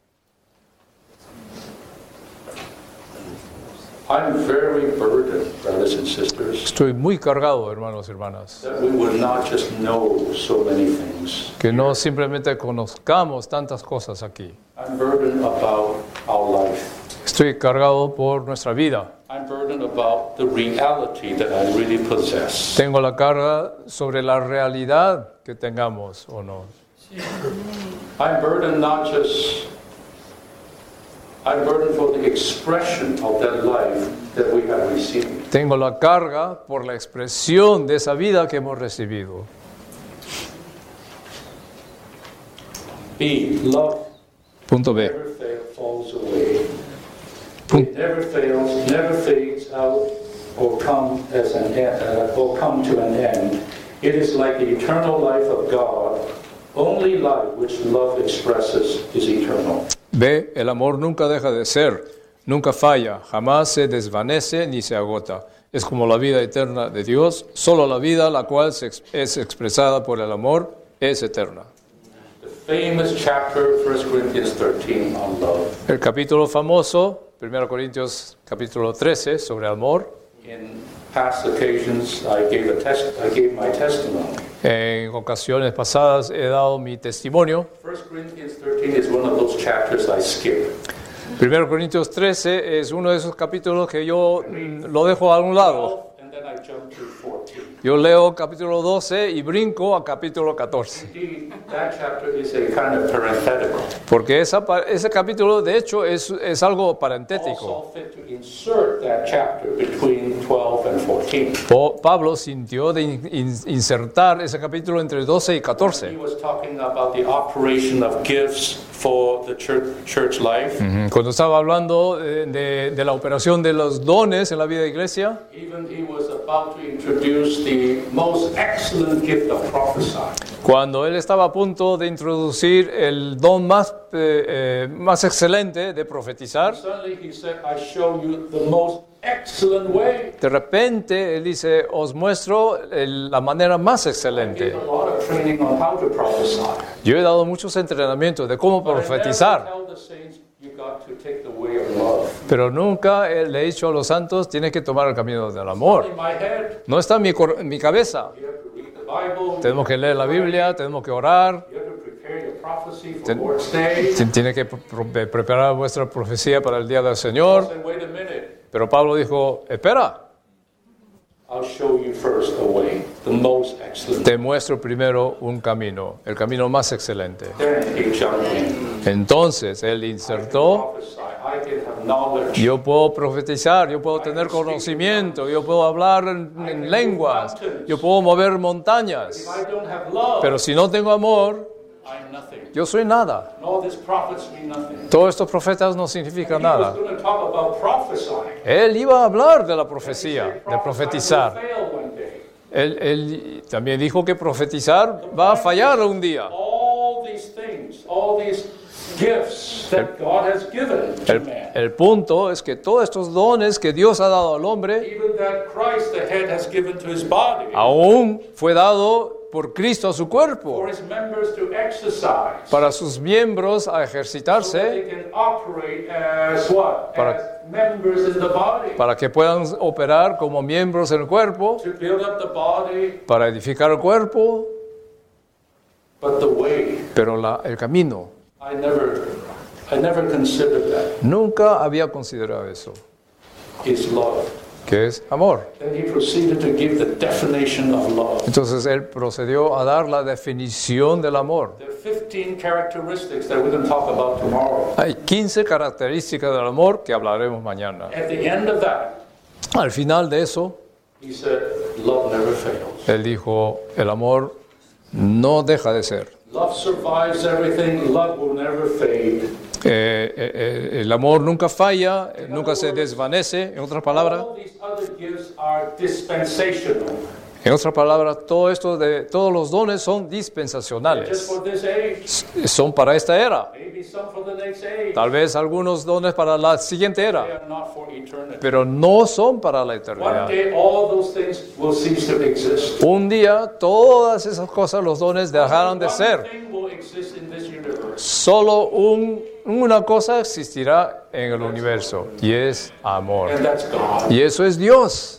I'm very burdened, brothers and sisters, estoy muy cargado, hermanos y hermanas, that we would not just know so many things. que no simplemente conozcamos tantas cosas aquí. I'm burdened about our life. Estoy cargado por nuestra vida. I'm burdened about the reality that I really possess. Tengo la carga sobre la realidad que tengamos o no. I'm burdened I'm burdened for the expression of that life that we have received. Tengo la carga por la expresión de esa vida que hemos recibido. B, love Punto B. never falls away. It never fails, never fades out or come to an end. It is like the eternal life of God. Only life which love expresses is eternal. B. El amor nunca deja de ser, nunca falla, jamás se desvanece ni se agota. Es como la vida eterna de Dios, solo la vida la cual es expresada por el amor es eterna. The famous chapter, 1 Corinthians 13, on love. El capítulo famoso, 1 Corintios capítulo 13, sobre amor. In past occasions, I gave my testimony. En ocasiones pasadas he dado mi testimonio. 1 Corinthians 13 is one of those chapters I skip. 1 Corintios 13 es uno de esos capítulos que yo lo dejo a un lado. And then I jump to 14. Yo leo capítulo 12 y brinco a capítulo 14. Indeed, that chapter is a kind of parenthetical. Porque ese capítulo, de hecho, es algo parentético. Also fit to insert that chapter between 12 and 14. Pablo sintió de insertar ese capítulo entre 12 y He 14. was talking about the operation of gifts for the church life. Cuando estaba hablando de la operación de los dones en la vida de iglesia, Even he was about to introduce the most excellent gift of prophesying. cuando él estaba a punto de introducir el don más excelente de profetizar, Suddenly he said, I show you the most excellent way. de repente él dice, os muestro la manera más Gave excelente. a lot of training on how to prophesy. Yo he dado muchos entrenamientos de cómo But I never profetizar, tell the saints, you got to take the way of love. pero nunca le he dicho a los santos, tienes que tomar el camino del amor. In my head, No está en mi cabeza. you have to read the Bible. Tenemos que leer la Biblia, tenemos que orar, You have to prepare your prophecy for Lord's Day. tiene que preparar vuestra profecía para el día del Señor. Say, wait a minute. Pero Pablo dijo, espera, I'll show you first a way, the most excellent. te muestro primero un camino, el camino más excelente. Then he jumped in. Entonces él insertó, Prophesy. I can have have knowledge. Yo puedo profetizar, yo puedo tener conocimiento, yo puedo hablar en lenguas, yo puedo mover montañas. If I don't have love, Pero si no tengo amor, I'm nothing. yo soy nada. And all these prophets mean nothing. Todos estos profetas no significan He was nada. going to talk about prophesying. Él iba a hablar de la profecía, de Prophesying profetizar. will fail one day. Él también dijo que profetizar va a fallar un día. All these things, all these gifts that God has given to man. El punto es que todos estos dones que Dios ha dado al hombre, Even that Christ, the head, has given to his body. aún fue dado por Cristo a su For cuerpo, his members to exercise. para sus miembros a So that ejercitarse, they can operate as what? Para- As members in the body. para que puedan operar como miembros en el cuerpo, To build up the body, para edificar el cuerpo, but the way. pero el camino. I never considered that. Nunca había considerado eso, Is love. que es amor. Then he proceeded to give the definition of love. Entonces él procedió a dar la definición del amor. There are 15 characteristics that we're going to talk about tomorrow. Hay 15 características del amor que hablaremos mañana. At the end of that, Al final de eso, he said, love never fails. él dijo, el amor no deja de ser. Love survives everything. Love will never fade. El amor nunca falla, nunca se desvanece. En otras palabras, All these other gifts are dispensational. todos los dones son Just dispensacionales. for this age. Son para esta era. Maybe some for the next age. Tal vez algunos dones para la siguiente They era, are not for eternity. pero no son para la One eternidad. day, all those things will cease to exist. Un día todas esas cosas, los dones dejarán de One ser. thing will exist in this universe. Solo una cosa existirá en el universo y es amor. And that's God. Y eso es Dios.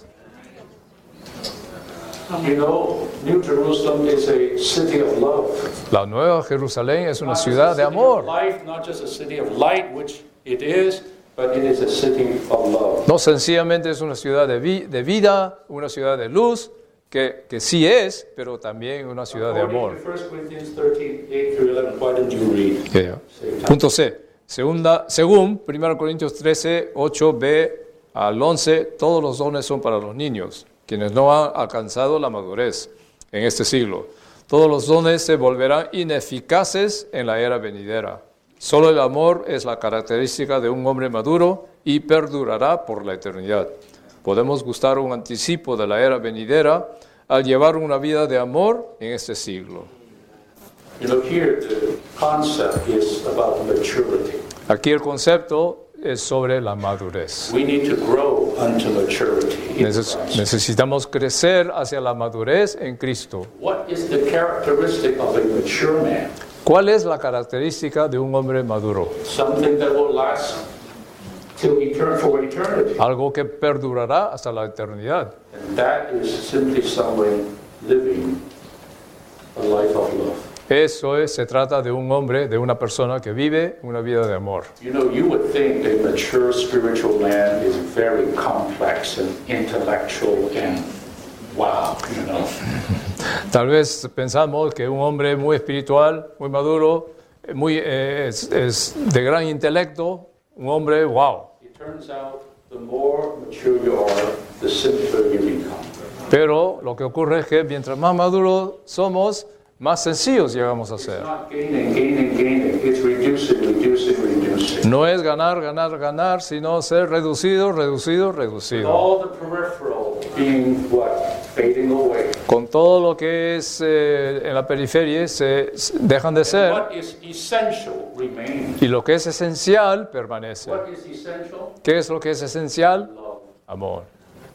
You know, New Jerusalem is a city of love. La Nueva Jerusalén es una Not just ciudad a de city of amor. life, not just a city of light, which it is, but it is a city of love. No sencillamente es una ciudad de vida, una ciudad de luz, que sí es, pero también una ciudad de amor. According to 1 Corinthians 13, 8 through 11, why don't you read? Punto C. Según 1 Corintios 13, 8b al 11, todos los dones son para los niños, quienes no han alcanzado la madurez en este siglo. Todos los dones se volverán ineficaces en la era venidera. Solo el amor es la característica de un hombre maduro y perdurará por la eternidad. Podemos gustar un anticipo de la era venidera al llevar una vida de amor en este siglo. You know, here the concept is about maturity. Aquí el concepto es sobre la madurez. We need to grow unto maturity in Christ. Necesitamos crecer hacia la madurez en Cristo. What is the characteristic of a mature man? ¿Cuál es la característica de un hombre maduro? Something that will last for eternity. Algo que perdurará hasta la eternidad. And that is simply someone living a life of love. Se trata de un hombre, de una persona que vive una vida de amor. You know, you would think a mature spiritual man is very complex and intellectual and wow, you know. Tal vez pensamos que un hombre muy espiritual, muy maduro, es de gran intelecto, un hombre wow. It turns out the more mature you are, the simpler you become. Pero lo que ocurre es que mientras más maduros somos, más sencillos llegamos a It's ser. not gaining. It's reducing. No es ganar, sino ser reducido. All the peripheral being what? Fading away. Con todo lo que es en la periferia se dejan de ser What is essential remains. y lo que es esencial permanece. What is essential? ¿Qué es lo que es esencial? Love. Amor.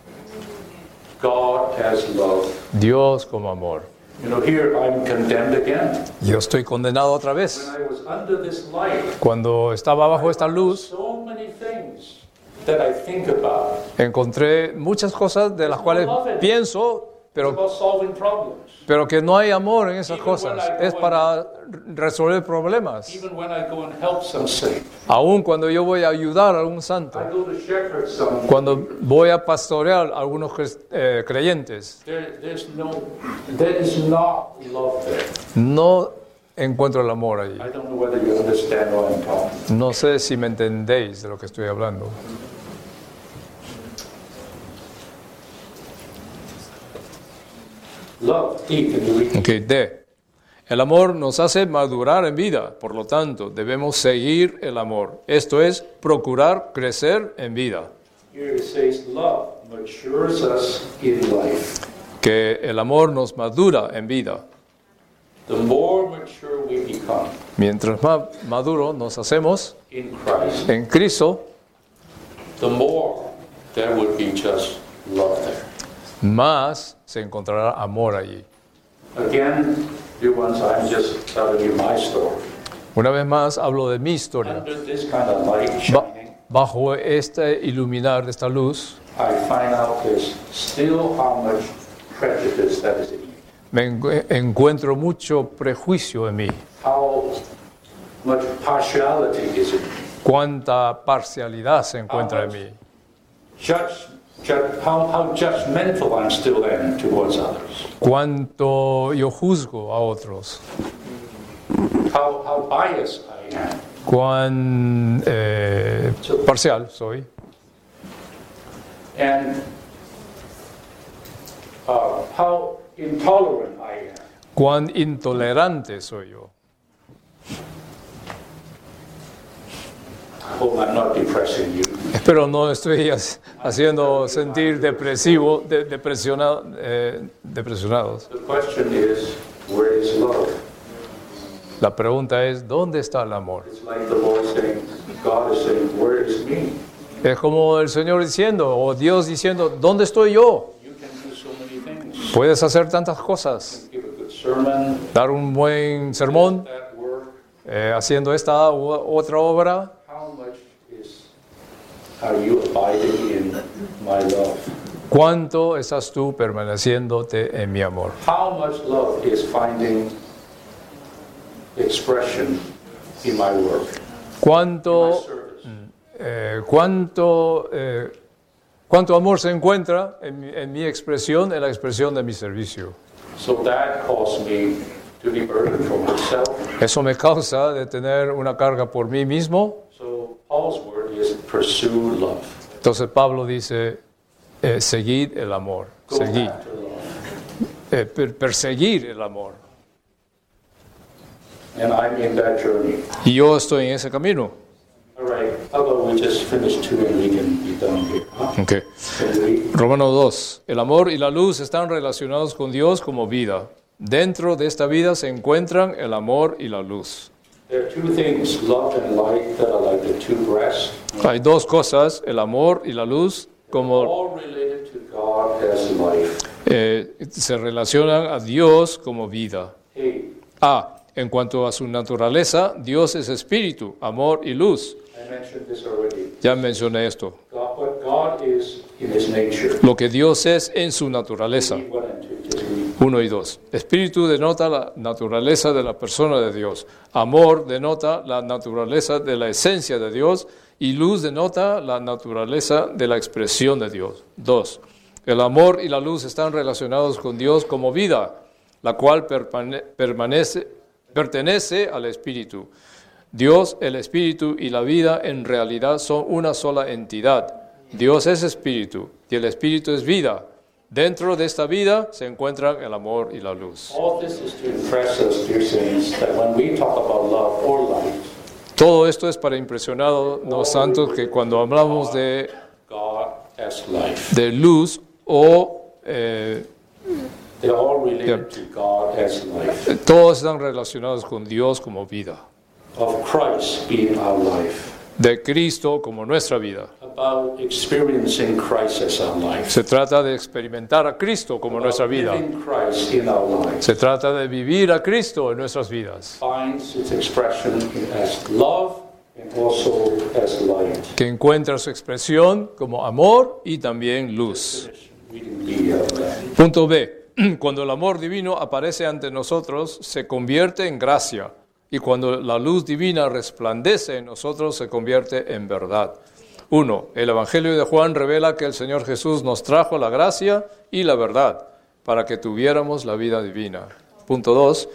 God has love. Dios como amor. You know, here I'm condemned again. Yo estoy condenado otra vez. When I was under this light, Cuando estaba bajo esta luz, so many things that I think about. encontré muchas cosas de las cuales pienso, It's about solving problems. pero que no hay amor en esas cosas. Es para resolver problemas. Even when I go and help some saint, Aún cuando yo voy a ayudar a algún santo, I go to shepherd someone. cuando voy a pastorear a algunos creyentes, There is not love there. no encuentro el amor allí? I don't know whether you understand what I'm talking. No sé si me entendéis de lo que estoy hablando. Love, deep in the weak. Okay, D. El amor nos hace madurar en vida, por lo tanto, debemos seguir el amor. Esto es, procurar crecer en vida. Here it says love matures us in life. Que el amor nos madura en vida. The more mature we become Mientras más maduro nos hacemos in Christ, en Cristo, the more there would be just love there. más se encontrará amor allí. Again, dear ones, I'm just telling you my story. Una vez más hablo de mi historia. Under this kind of light Ba- shining, bajo este iluminar de esta luz, I find out there's still how much prejudice that is in me. encuentro mucho prejuicio en mí. How much partiality is in me. Cuánta parcialidad se encuentra en mí. How judgmental I'm still am towards others. Cuánto yo juzgo a otros. How biased I am. Cuán parcial soy. And how intolerant I am. Cuán intolerante soy yo. I hope I'm not depressing you. Espero no estoy haciendo sentir depresionados. The question is, where is love? La pregunta es, ¿dónde está el amor? It's like the Lord saying, God is saying, where is me? Es como el Señor diciendo, o Dios diciendo, ¿dónde estoy yo? You can do so many things. Puedes hacer tantas cosas. Give a good sermon, Dar un buen sermón, that work. haciendo esta u otra obra. How much are you abiding in my love? ¿Cuánto estás tú permaneciéndote en mi amor? How much love is finding expression in my work, in my ¿Cuánto, service? cuánto amor se encuentra en mi expresión, en la expresión de mi servicio? So that caused me to be burdened for myself. Eso me causa de tener una carga por mí mismo. So Paul's word is pursue love. Entonces Pablo dice, seguid el amor, Go seguid, after love. perseguir el amor. And I'm in that journey. Y yo estoy en ese camino. All right, how about we just finish 2 and we can be done here? Huh? Okay. Can we? Romano 2. El amor y la luz están relacionados con Dios como vida. Dentro de esta vida se encuentran el amor y la luz. There are 2 things, love and light, that are like the 2 breasts, Hay dos cosas, el amor y la luz, como all related to God as life. se relacionan a Dios como vida. Hey, En cuanto a su naturaleza, Dios es espíritu, amor y luz. I mentioned this already. Ya mencioné esto. What God is in His nature. Lo que Dios es en su naturaleza. Read 1 and 2, just read. 1 y 2. Espíritu denota la naturaleza de la persona de Dios. Amor denota la naturaleza de la esencia de Dios. Y luz denota la naturaleza de la expresión de Dios. 2. El amor y la luz están relacionados con Dios como vida, la cual pertenece al Espíritu. Dios, el Espíritu y la vida en realidad son una sola entidad. Dios es Espíritu y el Espíritu es vida. Dentro de esta vida se encuentran el amor y la luz. All this is to impress us, dear saints, that when we talk about love or light, Todo esto es para impresionar a los santos que cuando hablamos de God as life. luz o They're all related to God as life. todos están relacionados con Dios como vida. Of Christ being our life. De Cristo como nuestra vida. About experiencing Christ as our life. Se trata de experimentar a Cristo como nuestra vida. Living Christ in our lives. Se trata de vivir a Cristo en nuestras vidas. Finds its expression as love and also as light. Que encuentra su expresión como amor y también luz. Reading B of that. Punto B. Cuando el amor divino aparece ante nosotros, se convierte en gracia. Y cuando la luz divina resplandece en nosotros, se convierte en verdad. 1. El Evangelio de Juan revela que el Señor Jesús nos trajo la gracia y la verdad para que tuviéramos la vida divina. Punto 2.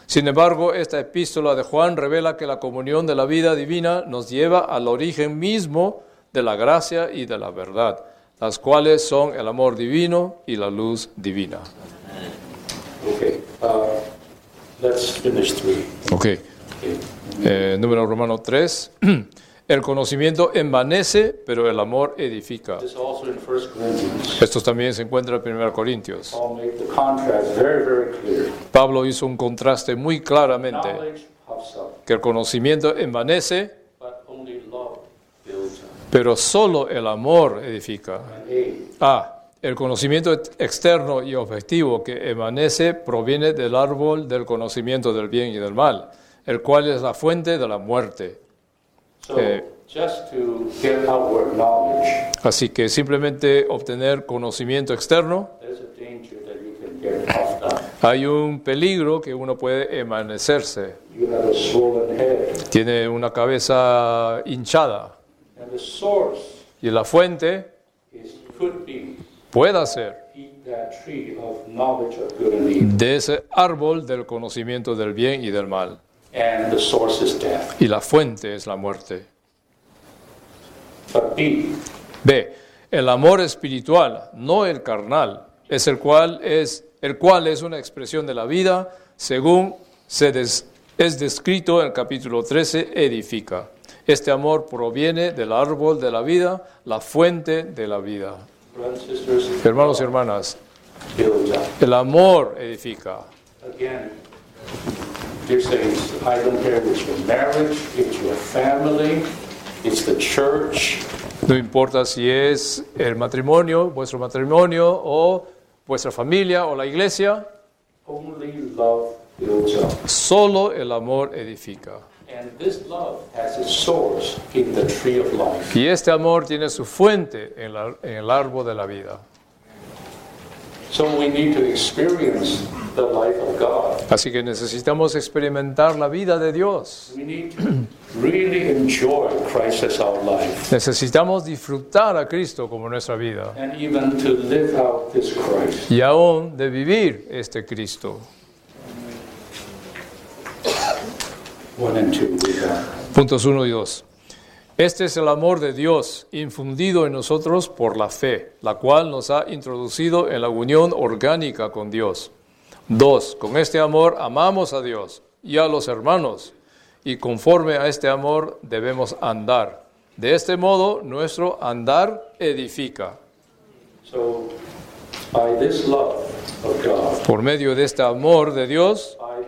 Sin embargo, esta epístola de Juan revela que la comunión de la vida divina nos lleva al origen mismo de la gracia y de la verdad, las cuales son el amor divino y la luz divina. Okay, let's finish 3. Okay. Número Romano 3. El conocimiento envanece, pero el amor edifica. This also in 1 Corinthians. Esto también se encuentra en 1 Corintios. Paul made the contrast very, very clear. Pablo hizo un contraste muy claramente, Knowledge puffs up, que el conocimiento envanece, but only love builds up. pero solo el amor edifica. And El conocimiento externo y objetivo que emanece proviene del árbol del conocimiento del bien y del mal, el cual es la fuente de la muerte. So, just to get outward knowledge, Así que simplemente obtener conocimiento externo, there's a danger that you can get puffed up. hay un peligro que uno puede emanecerse. You have a swollen head. Tiene una cabeza hinchada And the source y la fuente could be puede ser eat that tree of knowledge of good and evil. de ese árbol del conocimiento del bien y del mal. And the source is death. Y la fuente es la muerte. But B. El amor espiritual, no el carnal, es el cual es una expresión de la vida, según es descrito en el capítulo 13, edifica. Este amor proviene del árbol de la vida, la fuente de la vida. brothers and sisters, Hermanos y hermanas, builds up. el amor edifica. Again, dear saints, I don't care if it's your marriage, it's your family, it's the church. No importa si es el matrimonio, vuestro matrimonio, o vuestra familia, o la iglesia, Only love builds up. solo el amor edifica. And this love has its source in the tree of life. Y este amor tiene su fuente en el árbol de la vida. So we need to experience the life of God. Así que necesitamos experimentar la vida de Dios. We need to really enjoy Christ as our life Necesitamos disfrutar a Cristo como nuestra vida and even to live out this Christ. y aún de vivir este Cristo. 1 and 2 we got. Puntos 1 y 2. Este es el amor de Dios infundido en nosotros por la fe, la cual nos ha introducido en la unión orgánica con Dios. 2. Con este amor amamos a Dios y a los hermanos, y conforme a este amor debemos andar. De este modo, nuestro andar edifica. So by this love of God, Por medio de este amor de Dios, by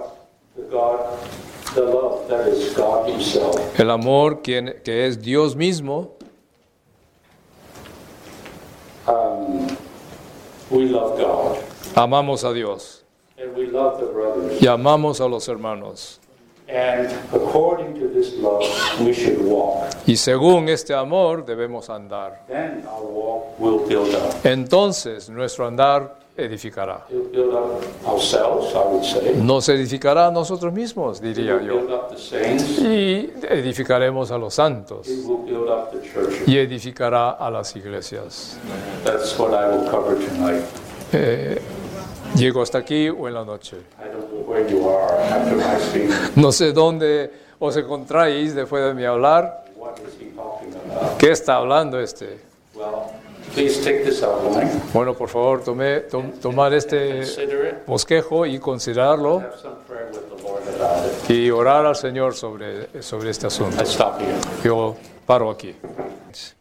the love that is God Himself, el amor que es Dios mismo, we love God amamos a Dios and we love the brothers. y amamos a los hermanos. And according to this love, we should walk. Y según este amor debemos andar. Then our walk will build up. Entonces nuestro andar edificará. It'll build up ourselves, I would say. Nos edificará a nosotros mismos, It diría will yo. build up the saints. Y edificaremos a los santos. It will build up the churches. Y edificará a las iglesias. That's what I will cover tonight. Llego hasta aquí o en la noche. I don't know where you are after my speech. No sé dónde os encontráis después de mi hablar. What is he talking about? ¿Qué está hablando este? Well, please take this outline, Bueno, por favor, tomar este consider it, bosquejo y considerarlo have some prayer with the Lord about it. y orar al Señor sobre este asunto. I stop here. Yo paro aquí.